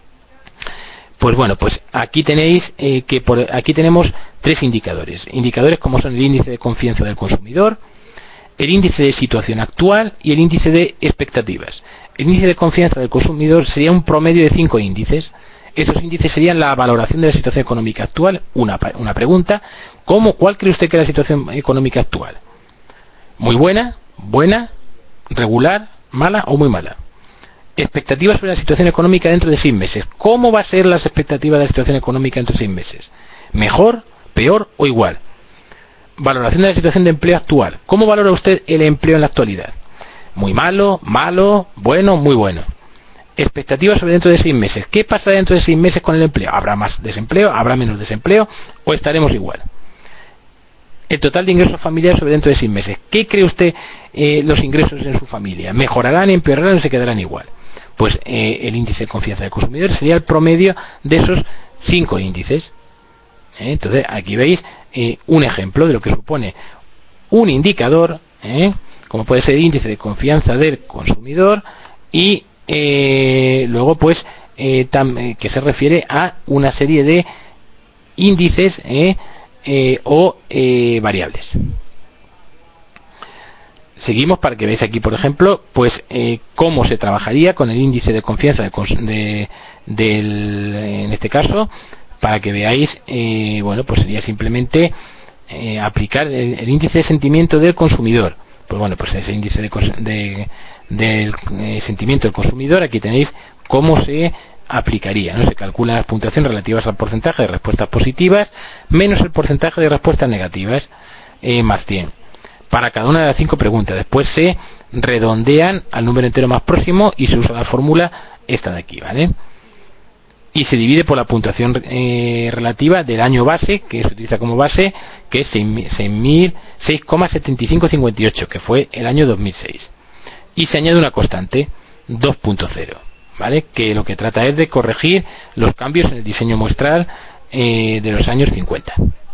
Pues bueno, pues aquí tenéis eh, que por aquí tenemos tres indicadores. Indicadores como son el índice de confianza del consumidor, el índice de situación actual y el índice de expectativas. El índice de confianza del consumidor sería un promedio de cinco índices. Esos índices serían la valoración de la situación económica actual. Una, una pregunta, ¿cómo, ¿cuál cree usted que es la situación económica actual? ¿Muy buena, buena, regular, mala o muy mala? Expectativas sobre la situación económica dentro de seis meses. ¿Cómo va a ser las expectativas de la situación económica dentro de seis meses? ¿Mejor, peor o igual? Valoración de la situación de empleo actual. ¿Cómo valora usted el empleo en la actualidad? ¿Muy malo, malo, bueno, muy bueno? Expectativas sobre dentro de seis meses. ¿Qué pasa dentro de seis meses con el empleo? ¿Habrá más desempleo? ¿Habrá menos desempleo? ¿O estaremos igual? El total de ingresos familiares sobre dentro de seis meses. ¿Qué cree usted eh, los ingresos en su familia? ¿Mejorarán, empeorarán o se quedarán igual? Pues eh, el índice de confianza del consumidor sería el promedio de esos cinco índices. ¿Eh? Entonces aquí veis eh, un ejemplo de lo que supone un indicador, ¿eh? como puede ser el índice de confianza del consumidor, y eh, luego pues eh, tam, eh, que se refiere a una serie de índices eh, eh, o eh, variables. Seguimos para que veáis aquí, por ejemplo, pues eh, cómo se trabajaría con el índice de confianza de, de, del, en este caso, para que veáis, eh, bueno, pues sería simplemente eh, aplicar el, el índice de sentimiento del consumidor. Pues bueno, pues ese índice de, de, del eh, sentimiento del consumidor, aquí tenéis cómo se aplicaría, ¿no? Se calculan las puntuaciones relativas al porcentaje de respuestas positivas menos el porcentaje de respuestas negativas, eh, más cien. para cada una de las cinco preguntas. Después se redondean al número entero más próximo y se usa la fórmula esta de aquí, ¿vale? Y se divide por la puntuación eh, relativa del año base, que se utiliza como base, que es seis coma setenta y cinco cincuenta y ocho, que fue el año dos mil seis. Y se añade una constante, dos punto cero, ¿vale? Que lo que trata es de corregir los cambios en el diseño muestral eh, de los años cincuenta.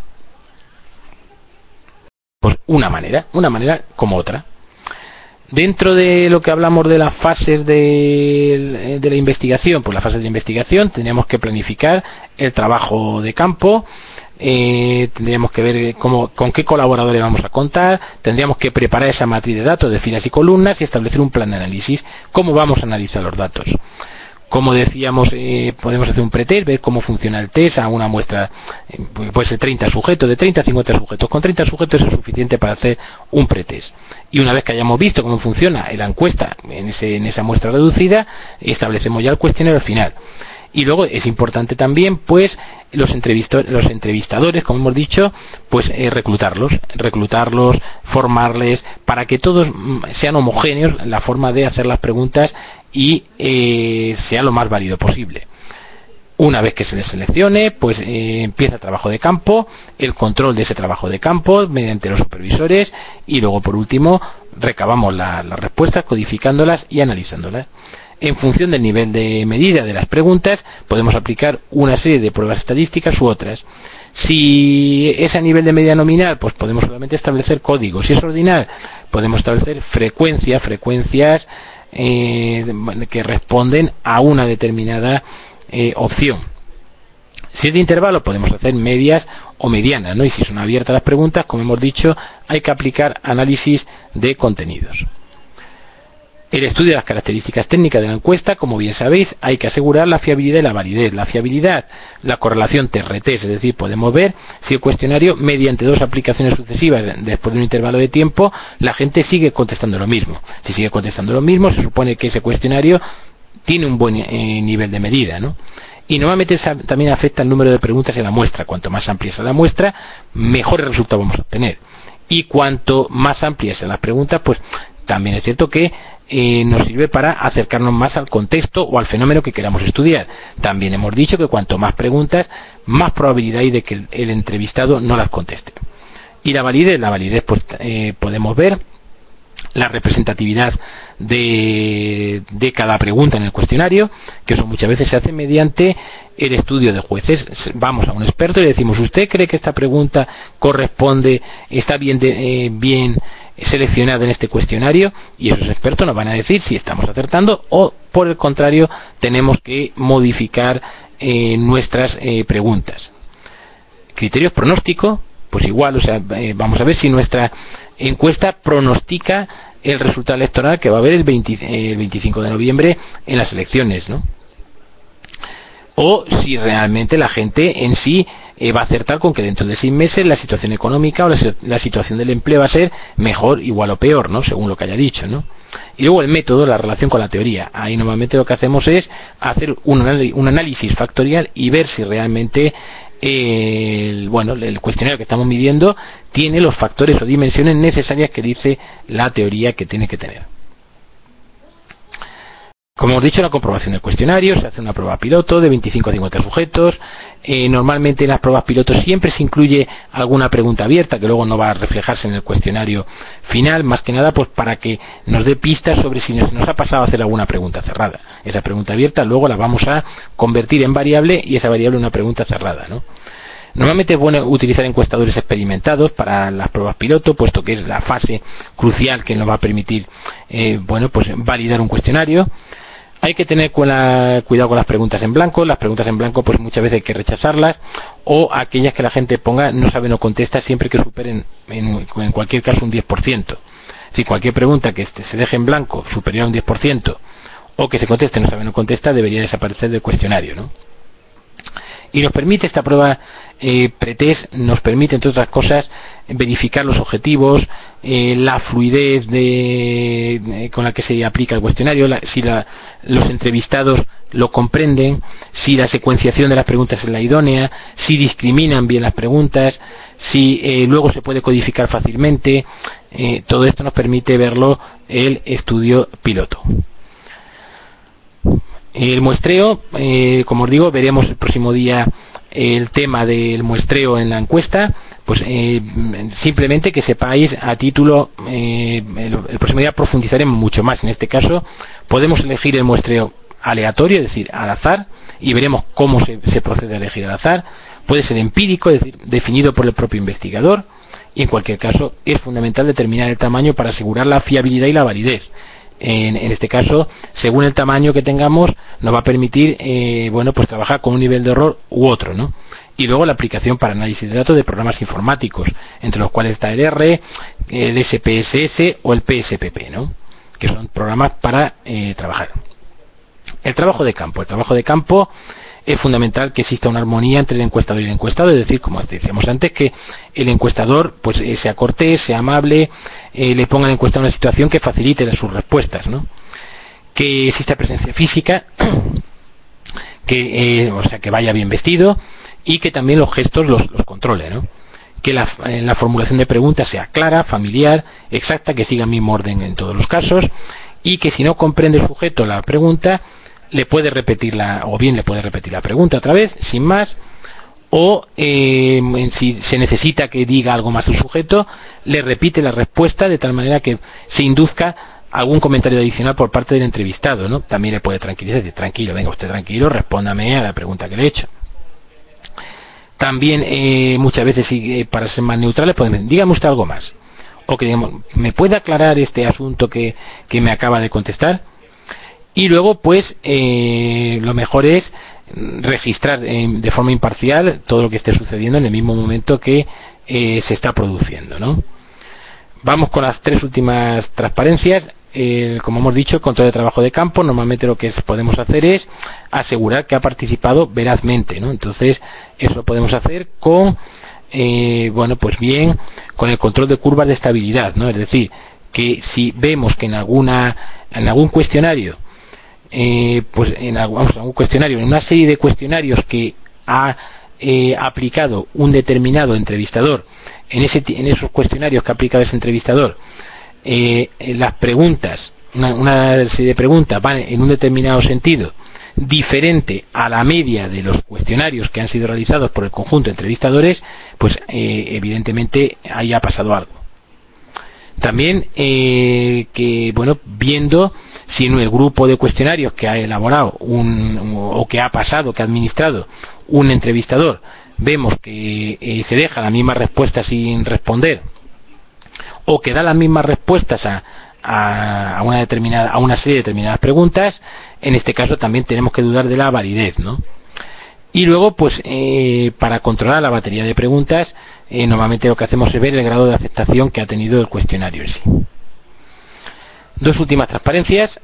Pues una manera, una manera como otra. Dentro de lo que hablamos de las fases de, de la investigación, pues las fases de investigación tendríamos que planificar el trabajo de campo, eh, tendríamos que ver cómo, con qué colaboradores vamos a contar, tendríamos que preparar esa matriz de datos de filas y columnas y establecer un plan de análisis, cómo vamos a analizar los datos. Como decíamos, eh, podemos hacer un pretest, ver cómo funciona el test a una muestra, eh, puede ser treinta sujetos, de treinta a cincuenta sujetos. Con treinta sujetos es suficiente para hacer un pretest. Y una vez que hayamos visto cómo funciona la encuesta en, ese, en esa muestra reducida, establecemos ya el cuestionario al final. Y luego es importante también, pues, los, los entrevistadores, como hemos dicho, pues eh, reclutarlos, reclutarlos, formarles, para que todos sean homogéneos en la forma de hacer las preguntas y eh, sea lo más válido posible. Una vez que se les seleccione, pues eh, empieza el trabajo de campo, el control de ese trabajo de campo mediante los supervisores y luego, por último, recabamos la, las respuestas, codificándolas y analizándolas. En función del nivel de medida de las preguntas, podemos aplicar una serie de pruebas estadísticas u otras. Si es a nivel de medida nominal, pues podemos solamente establecer códigos. Si es ordinal, podemos establecer frecuencias, frecuencias eh, que responden a una determinada eh, opción. Si es de intervalo, podemos hacer medias o medianas, ¿no? Y si son abiertas las preguntas, como hemos dicho, hay que aplicar análisis de contenidos. El estudio de las características técnicas de la encuesta, como bien sabéis, hay que asegurar la fiabilidad y la validez. La fiabilidad, la correlación T R T, es decir, podemos ver si el cuestionario, mediante dos aplicaciones sucesivas después de un intervalo de tiempo, la gente sigue contestando lo mismo. Si sigue contestando lo mismo, se supone que ese cuestionario tiene un buen eh, nivel de medida, ¿no? Y normalmente también afecta el número de preguntas en la muestra. Cuanto más amplia sea la muestra, mejores resultados vamos a obtener. Y cuanto más amplias sean las preguntas, pues también es cierto que eh, nos sirve para acercarnos más al contexto o al fenómeno que queramos estudiar. También hemos dicho que cuanto más preguntas, más probabilidad hay de que el, el entrevistado no las conteste. Y la validez, la validez pues eh, podemos ver la representatividad de, de cada pregunta en el cuestionario, que eso muchas veces se hace mediante el estudio de jueces. Vamos a un experto y le decimos: ¿usted cree que esta pregunta corresponde, está bien, de, eh, bien seleccionada en este cuestionario? Y esos expertos nos van a decir si estamos acertando o, por el contrario, tenemos que modificar eh, nuestras eh, preguntas. Criterios pronóstico, pues igual, o sea, eh, vamos a ver si nuestra encuesta pronostica el resultado electoral que va a haber el, veinte, el veinticinco de noviembre en las elecciones, ¿no? O si realmente la gente en sí eh, va a acertar con que dentro de seis meses la situación económica o la, la situación del empleo va a ser mejor, igual o peor, ¿no? Según lo que haya dicho, ¿no? Y luego el método, la relación con la teoría. Ahí normalmente lo que hacemos es hacer un, un análisis factorial y ver si realmente el, bueno, el cuestionario que estamos midiendo tiene los factores o dimensiones necesarias que dice la teoría que tiene que tener. Como hemos dicho, la comprobación del cuestionario, se hace una prueba piloto de veinticinco a cincuenta sujetos. Eh, normalmente en las pruebas pilotos siempre se incluye alguna pregunta abierta que luego no va a reflejarse en el cuestionario final, más que nada pues para que nos dé pistas sobre si nos, nos ha pasado a hacer alguna pregunta cerrada. Esa pregunta abierta luego la vamos a convertir en variable y esa variable en una pregunta cerrada, ¿no? Normalmente es bueno utilizar encuestadores experimentados para las pruebas piloto, puesto que es la fase crucial que nos va a permitir eh, bueno, pues validar un cuestionario. Hay que tener cuidado con las preguntas en blanco. Las preguntas en blanco pues muchas veces hay que rechazarlas, o aquellas que la gente ponga no sabe no contesta, siempre que superen en, en cualquier caso un diez por ciento. Si cualquier pregunta que se deje en blanco superior a un diez por ciento o que se conteste no sabe no contesta, debería desaparecer del cuestionario, ¿no? Y nos permite esta prueba eh, pretest nos permite, entre otras cosas, verificar los objetivos, eh, la fluidez de, de, con la que se aplica el cuestionario, la, si la, los entrevistados lo comprenden, si la secuenciación de las preguntas es la idónea, si discriminan bien las preguntas, si eh, luego se puede codificar fácilmente. Eh, todo esto nos permite verlo el estudio piloto. El muestreo, eh, como os digo, veremos el próximo día el tema del muestreo en la encuesta. Pues eh, simplemente que sepáis a título, eh, el, el próximo día profundizaremos mucho más. En este caso podemos elegir el muestreo aleatorio, es decir, al azar, y veremos cómo se, se procede a elegir al azar. Puede ser empírico, es decir, definido por el propio investigador, y en cualquier caso es fundamental determinar el tamaño para asegurar la fiabilidad y la validez. En, en este caso, según el tamaño que tengamos, nos va a permitir eh, bueno, pues trabajar con un nivel de error u otro, ¿no? Y luego la aplicación para análisis de datos de programas informáticos, entre los cuales está el R, el S P S S o el P S P P, ¿no? Que son programas para eh, trabajar. El trabajo de campo. El trabajo de campo es fundamental que exista una armonía entre el encuestador y el encuestado, es decir, como decíamos antes, que el encuestador pues eh, sea cortés, sea amable, eh, le ponga al encuestador una situación que facilite sus respuestas, ¿no? Que exista presencia física, que eh, o sea que vaya bien vestido, y que también los gestos los, los controle, ¿no? Que la, eh, la formulación de preguntas sea clara, familiar, exacta, que siga el mismo orden en todos los casos, y que si no comprende el sujeto la pregunta, le puede repetir la, o bien le puede repetir la pregunta otra vez, sin más, o eh, si se necesita que diga algo más el sujeto, le repite la respuesta de tal manera que se induzca algún comentario adicional por parte del entrevistado, ¿no? También le puede tranquilizar, decir, tranquilo, venga usted tranquilo, respóndame a la pregunta que le he hecho. También eh, muchas veces, eh, para ser más neutrales, pueden decir, dígame usted algo más, o que digamos, ¿me puede aclarar este asunto que, que me acaba de contestar? Y luego, pues, eh, lo mejor es registrar eh, de forma imparcial todo lo que esté sucediendo en el mismo momento que eh, se está produciendo, ¿no? Vamos con las tres últimas transparencias. Eh, como hemos dicho, el control de trabajo de campo, normalmente lo que podemos hacer es asegurar que ha participado verazmente, ¿no? Entonces, eso lo podemos hacer con, eh, bueno, pues bien, con el control de curvas de estabilidad, ¿no? Es decir, que si vemos que en alguna, en algún cuestionario, Eh, pues en algún, algún cuestionario, en una serie de cuestionarios que ha eh, aplicado un determinado entrevistador, en, ese, en esos cuestionarios que ha aplicado ese entrevistador, eh, las preguntas, una, una serie de preguntas van en un determinado sentido diferente a la media de los cuestionarios que han sido realizados por el conjunto de entrevistadores, pues eh, evidentemente ahí ha pasado algo. También eh, que, bueno, viendo si en el grupo de cuestionarios que ha elaborado un, o que ha pasado, que ha administrado un entrevistador, vemos que eh, se deja la misma respuesta sin responder, o que da las mismas respuestas a, a, a una determinada, a una serie de determinadas preguntas, en este caso también tenemos que dudar de la validez, ¿no? Y luego, pues, eh, para controlar la batería de preguntas, eh, normalmente lo que hacemos es ver el grado de aceptación que ha tenido el cuestionario en sí. Dos últimas transparencias.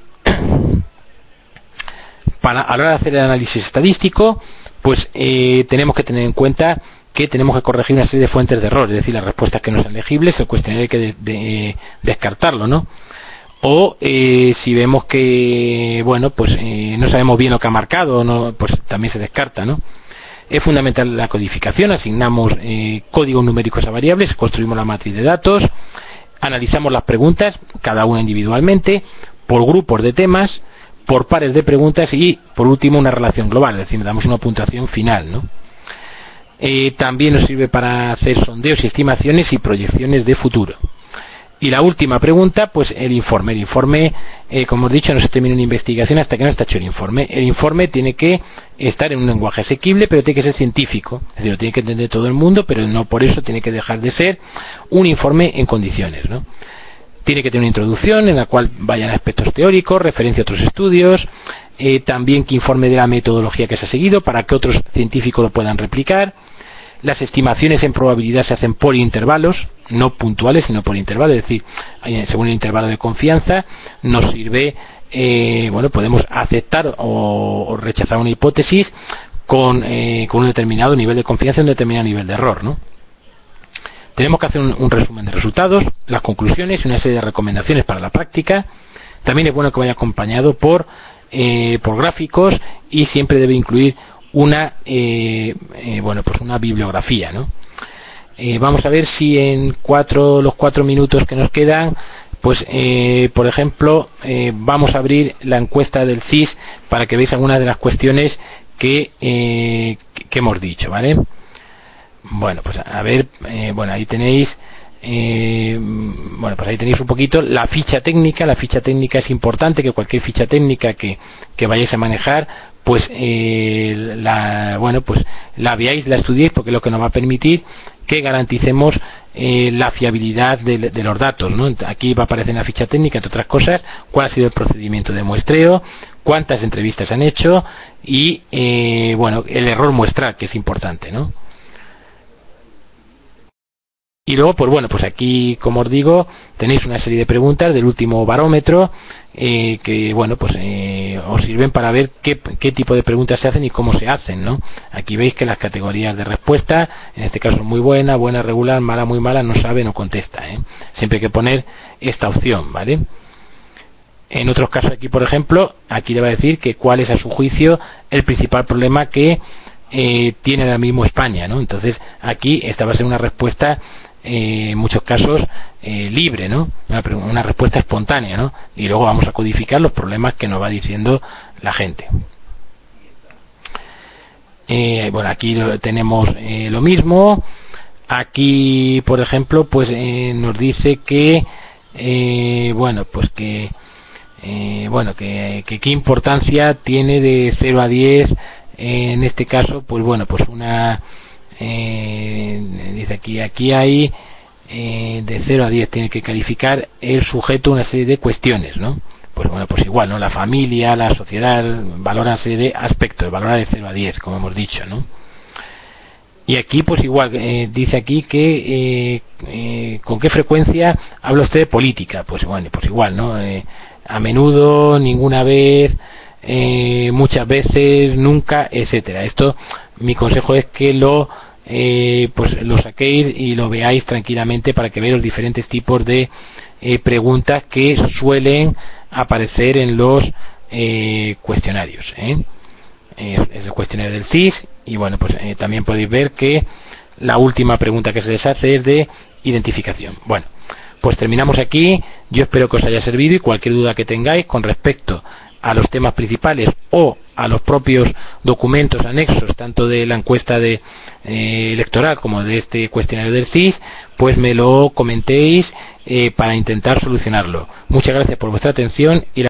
Para, a la hora de hacer el análisis estadístico, pues eh, tenemos que tener en cuenta que tenemos que corregir una serie de fuentes de error, es decir, las respuestas que no sean legibles, el cuestionario hay que de, de, descartarlo, ¿no? O eh, si vemos que, bueno, pues eh, no sabemos bien lo que ha marcado, no, pues también se descarta, ¿no? Es fundamental la codificación, asignamos eh, códigos numéricos a variables, construimos la matriz de datos, analizamos las preguntas, cada una individualmente, por grupos de temas, por pares de preguntas y, por último, una relación global, es decir, damos una puntuación final, ¿no? Eh, también nos sirve para hacer sondeos y estimaciones y proyecciones de futuro. Y la última pregunta, pues el informe. El informe, eh, como hemos dicho, no se termina una investigación hasta que no está hecho el informe. El informe tiene que estar en un lenguaje asequible, pero tiene que ser científico. Es decir, lo tiene que entender todo el mundo, pero no por eso tiene que dejar de ser un informe en condiciones, ¿no? Tiene que tener una introducción en la cual vayan aspectos teóricos, referencia a otros estudios, eh, también que informe de la metodología que se ha seguido para que otros científicos lo puedan replicar. Las estimaciones en probabilidad se hacen por intervalos, no puntuales, sino por intervalos, es decir, según el intervalo de confianza nos sirve, eh, bueno, podemos aceptar o, o rechazar una hipótesis con, eh, con un determinado nivel de confianza y un determinado nivel de error, ¿no? Tenemos que hacer un, un resumen de resultados, las conclusiones y una serie de recomendaciones para la práctica. También es bueno que vaya acompañado por, eh, por gráficos, y siempre debe incluir una eh, eh, bueno pues una bibliografía, ¿no? Eh, vamos a ver si en cuatro los cuatro minutos que nos quedan, pues eh, por ejemplo eh, vamos a abrir la encuesta del C I S para que veáis algunas de las cuestiones que, eh, que hemos dicho, ¿vale? Bueno, pues a ver, eh, bueno, ahí tenéis eh, bueno, pues ahí tenéis un poquito la ficha técnica. La ficha técnica es importante, que cualquier ficha técnica que, que vayáis a manejar, pues eh, la, bueno, pues la veáis, la estudiéis, porque es lo que nos va a permitir que garanticemos eh, la fiabilidad de, de los datos, ¿no? Aquí va a aparecer en la ficha técnica, entre otras cosas, cuál ha sido el procedimiento de muestreo, cuántas entrevistas han hecho y eh, bueno, el error muestral, que es importante, ¿no? Y luego, pues bueno, pues aquí, como os digo, tenéis una serie de preguntas del último barómetro eh, que, bueno, pues eh, os sirven para ver qué, qué tipo de preguntas se hacen y cómo se hacen, ¿no? Aquí veis que las categorías de respuesta, en este caso muy buena, buena, regular, mala, muy mala, no sabe, no contesta, ¿eh? Siempre hay que poner esta opción, ¿vale? En otros casos aquí, por ejemplo, aquí le va a decir que cuál es a su juicio el principal problema que eh, tiene ahora mismo España, ¿no? Entonces aquí esta va a ser una respuesta Eh, en muchos casos eh, libre, ¿no? Una, una respuesta espontánea, ¿no? Y luego vamos a codificar los problemas que nos va diciendo la gente. Eh, bueno, aquí tenemos eh, lo mismo. Aquí, por ejemplo, pues eh, nos dice que eh, bueno, pues que eh, bueno, que, que qué importancia tiene de cero a diez eh, en este caso, pues bueno, pues una Eh, dice aquí, aquí hay eh, de cero a diez, tiene que calificar el sujeto una serie de cuestiones, ¿no? Pues bueno, pues igual, ¿no? La familia, la sociedad, valora una serie de aspectos, valora de cero a diez, como hemos dicho, ¿no? Y aquí, pues igual, eh, dice aquí que eh, eh, ¿con qué frecuencia habla usted de política? Pues bueno, pues igual, ¿no? Eh, a menudo, ninguna vez, eh, muchas veces, nunca, etcétera. Esto, mi consejo es que lo Eh, pues lo saquéis y lo veáis tranquilamente para que veáis los diferentes tipos de eh, preguntas que suelen aparecer en los eh, cuestionarios, ¿eh? Eh, es el cuestionario del C I S. Y bueno, pues eh, también podéis ver que la última pregunta que se les hace es de identificación. Bueno, pues terminamos aquí. Yo espero que os haya servido, y cualquier duda que tengáis con respecto a los temas principales o a los propios documentos anexos, tanto de la encuesta de, eh, electoral como de este cuestionario del C I S, pues me lo comentéis eh, para intentar solucionarlo. Muchas gracias por vuestra atención y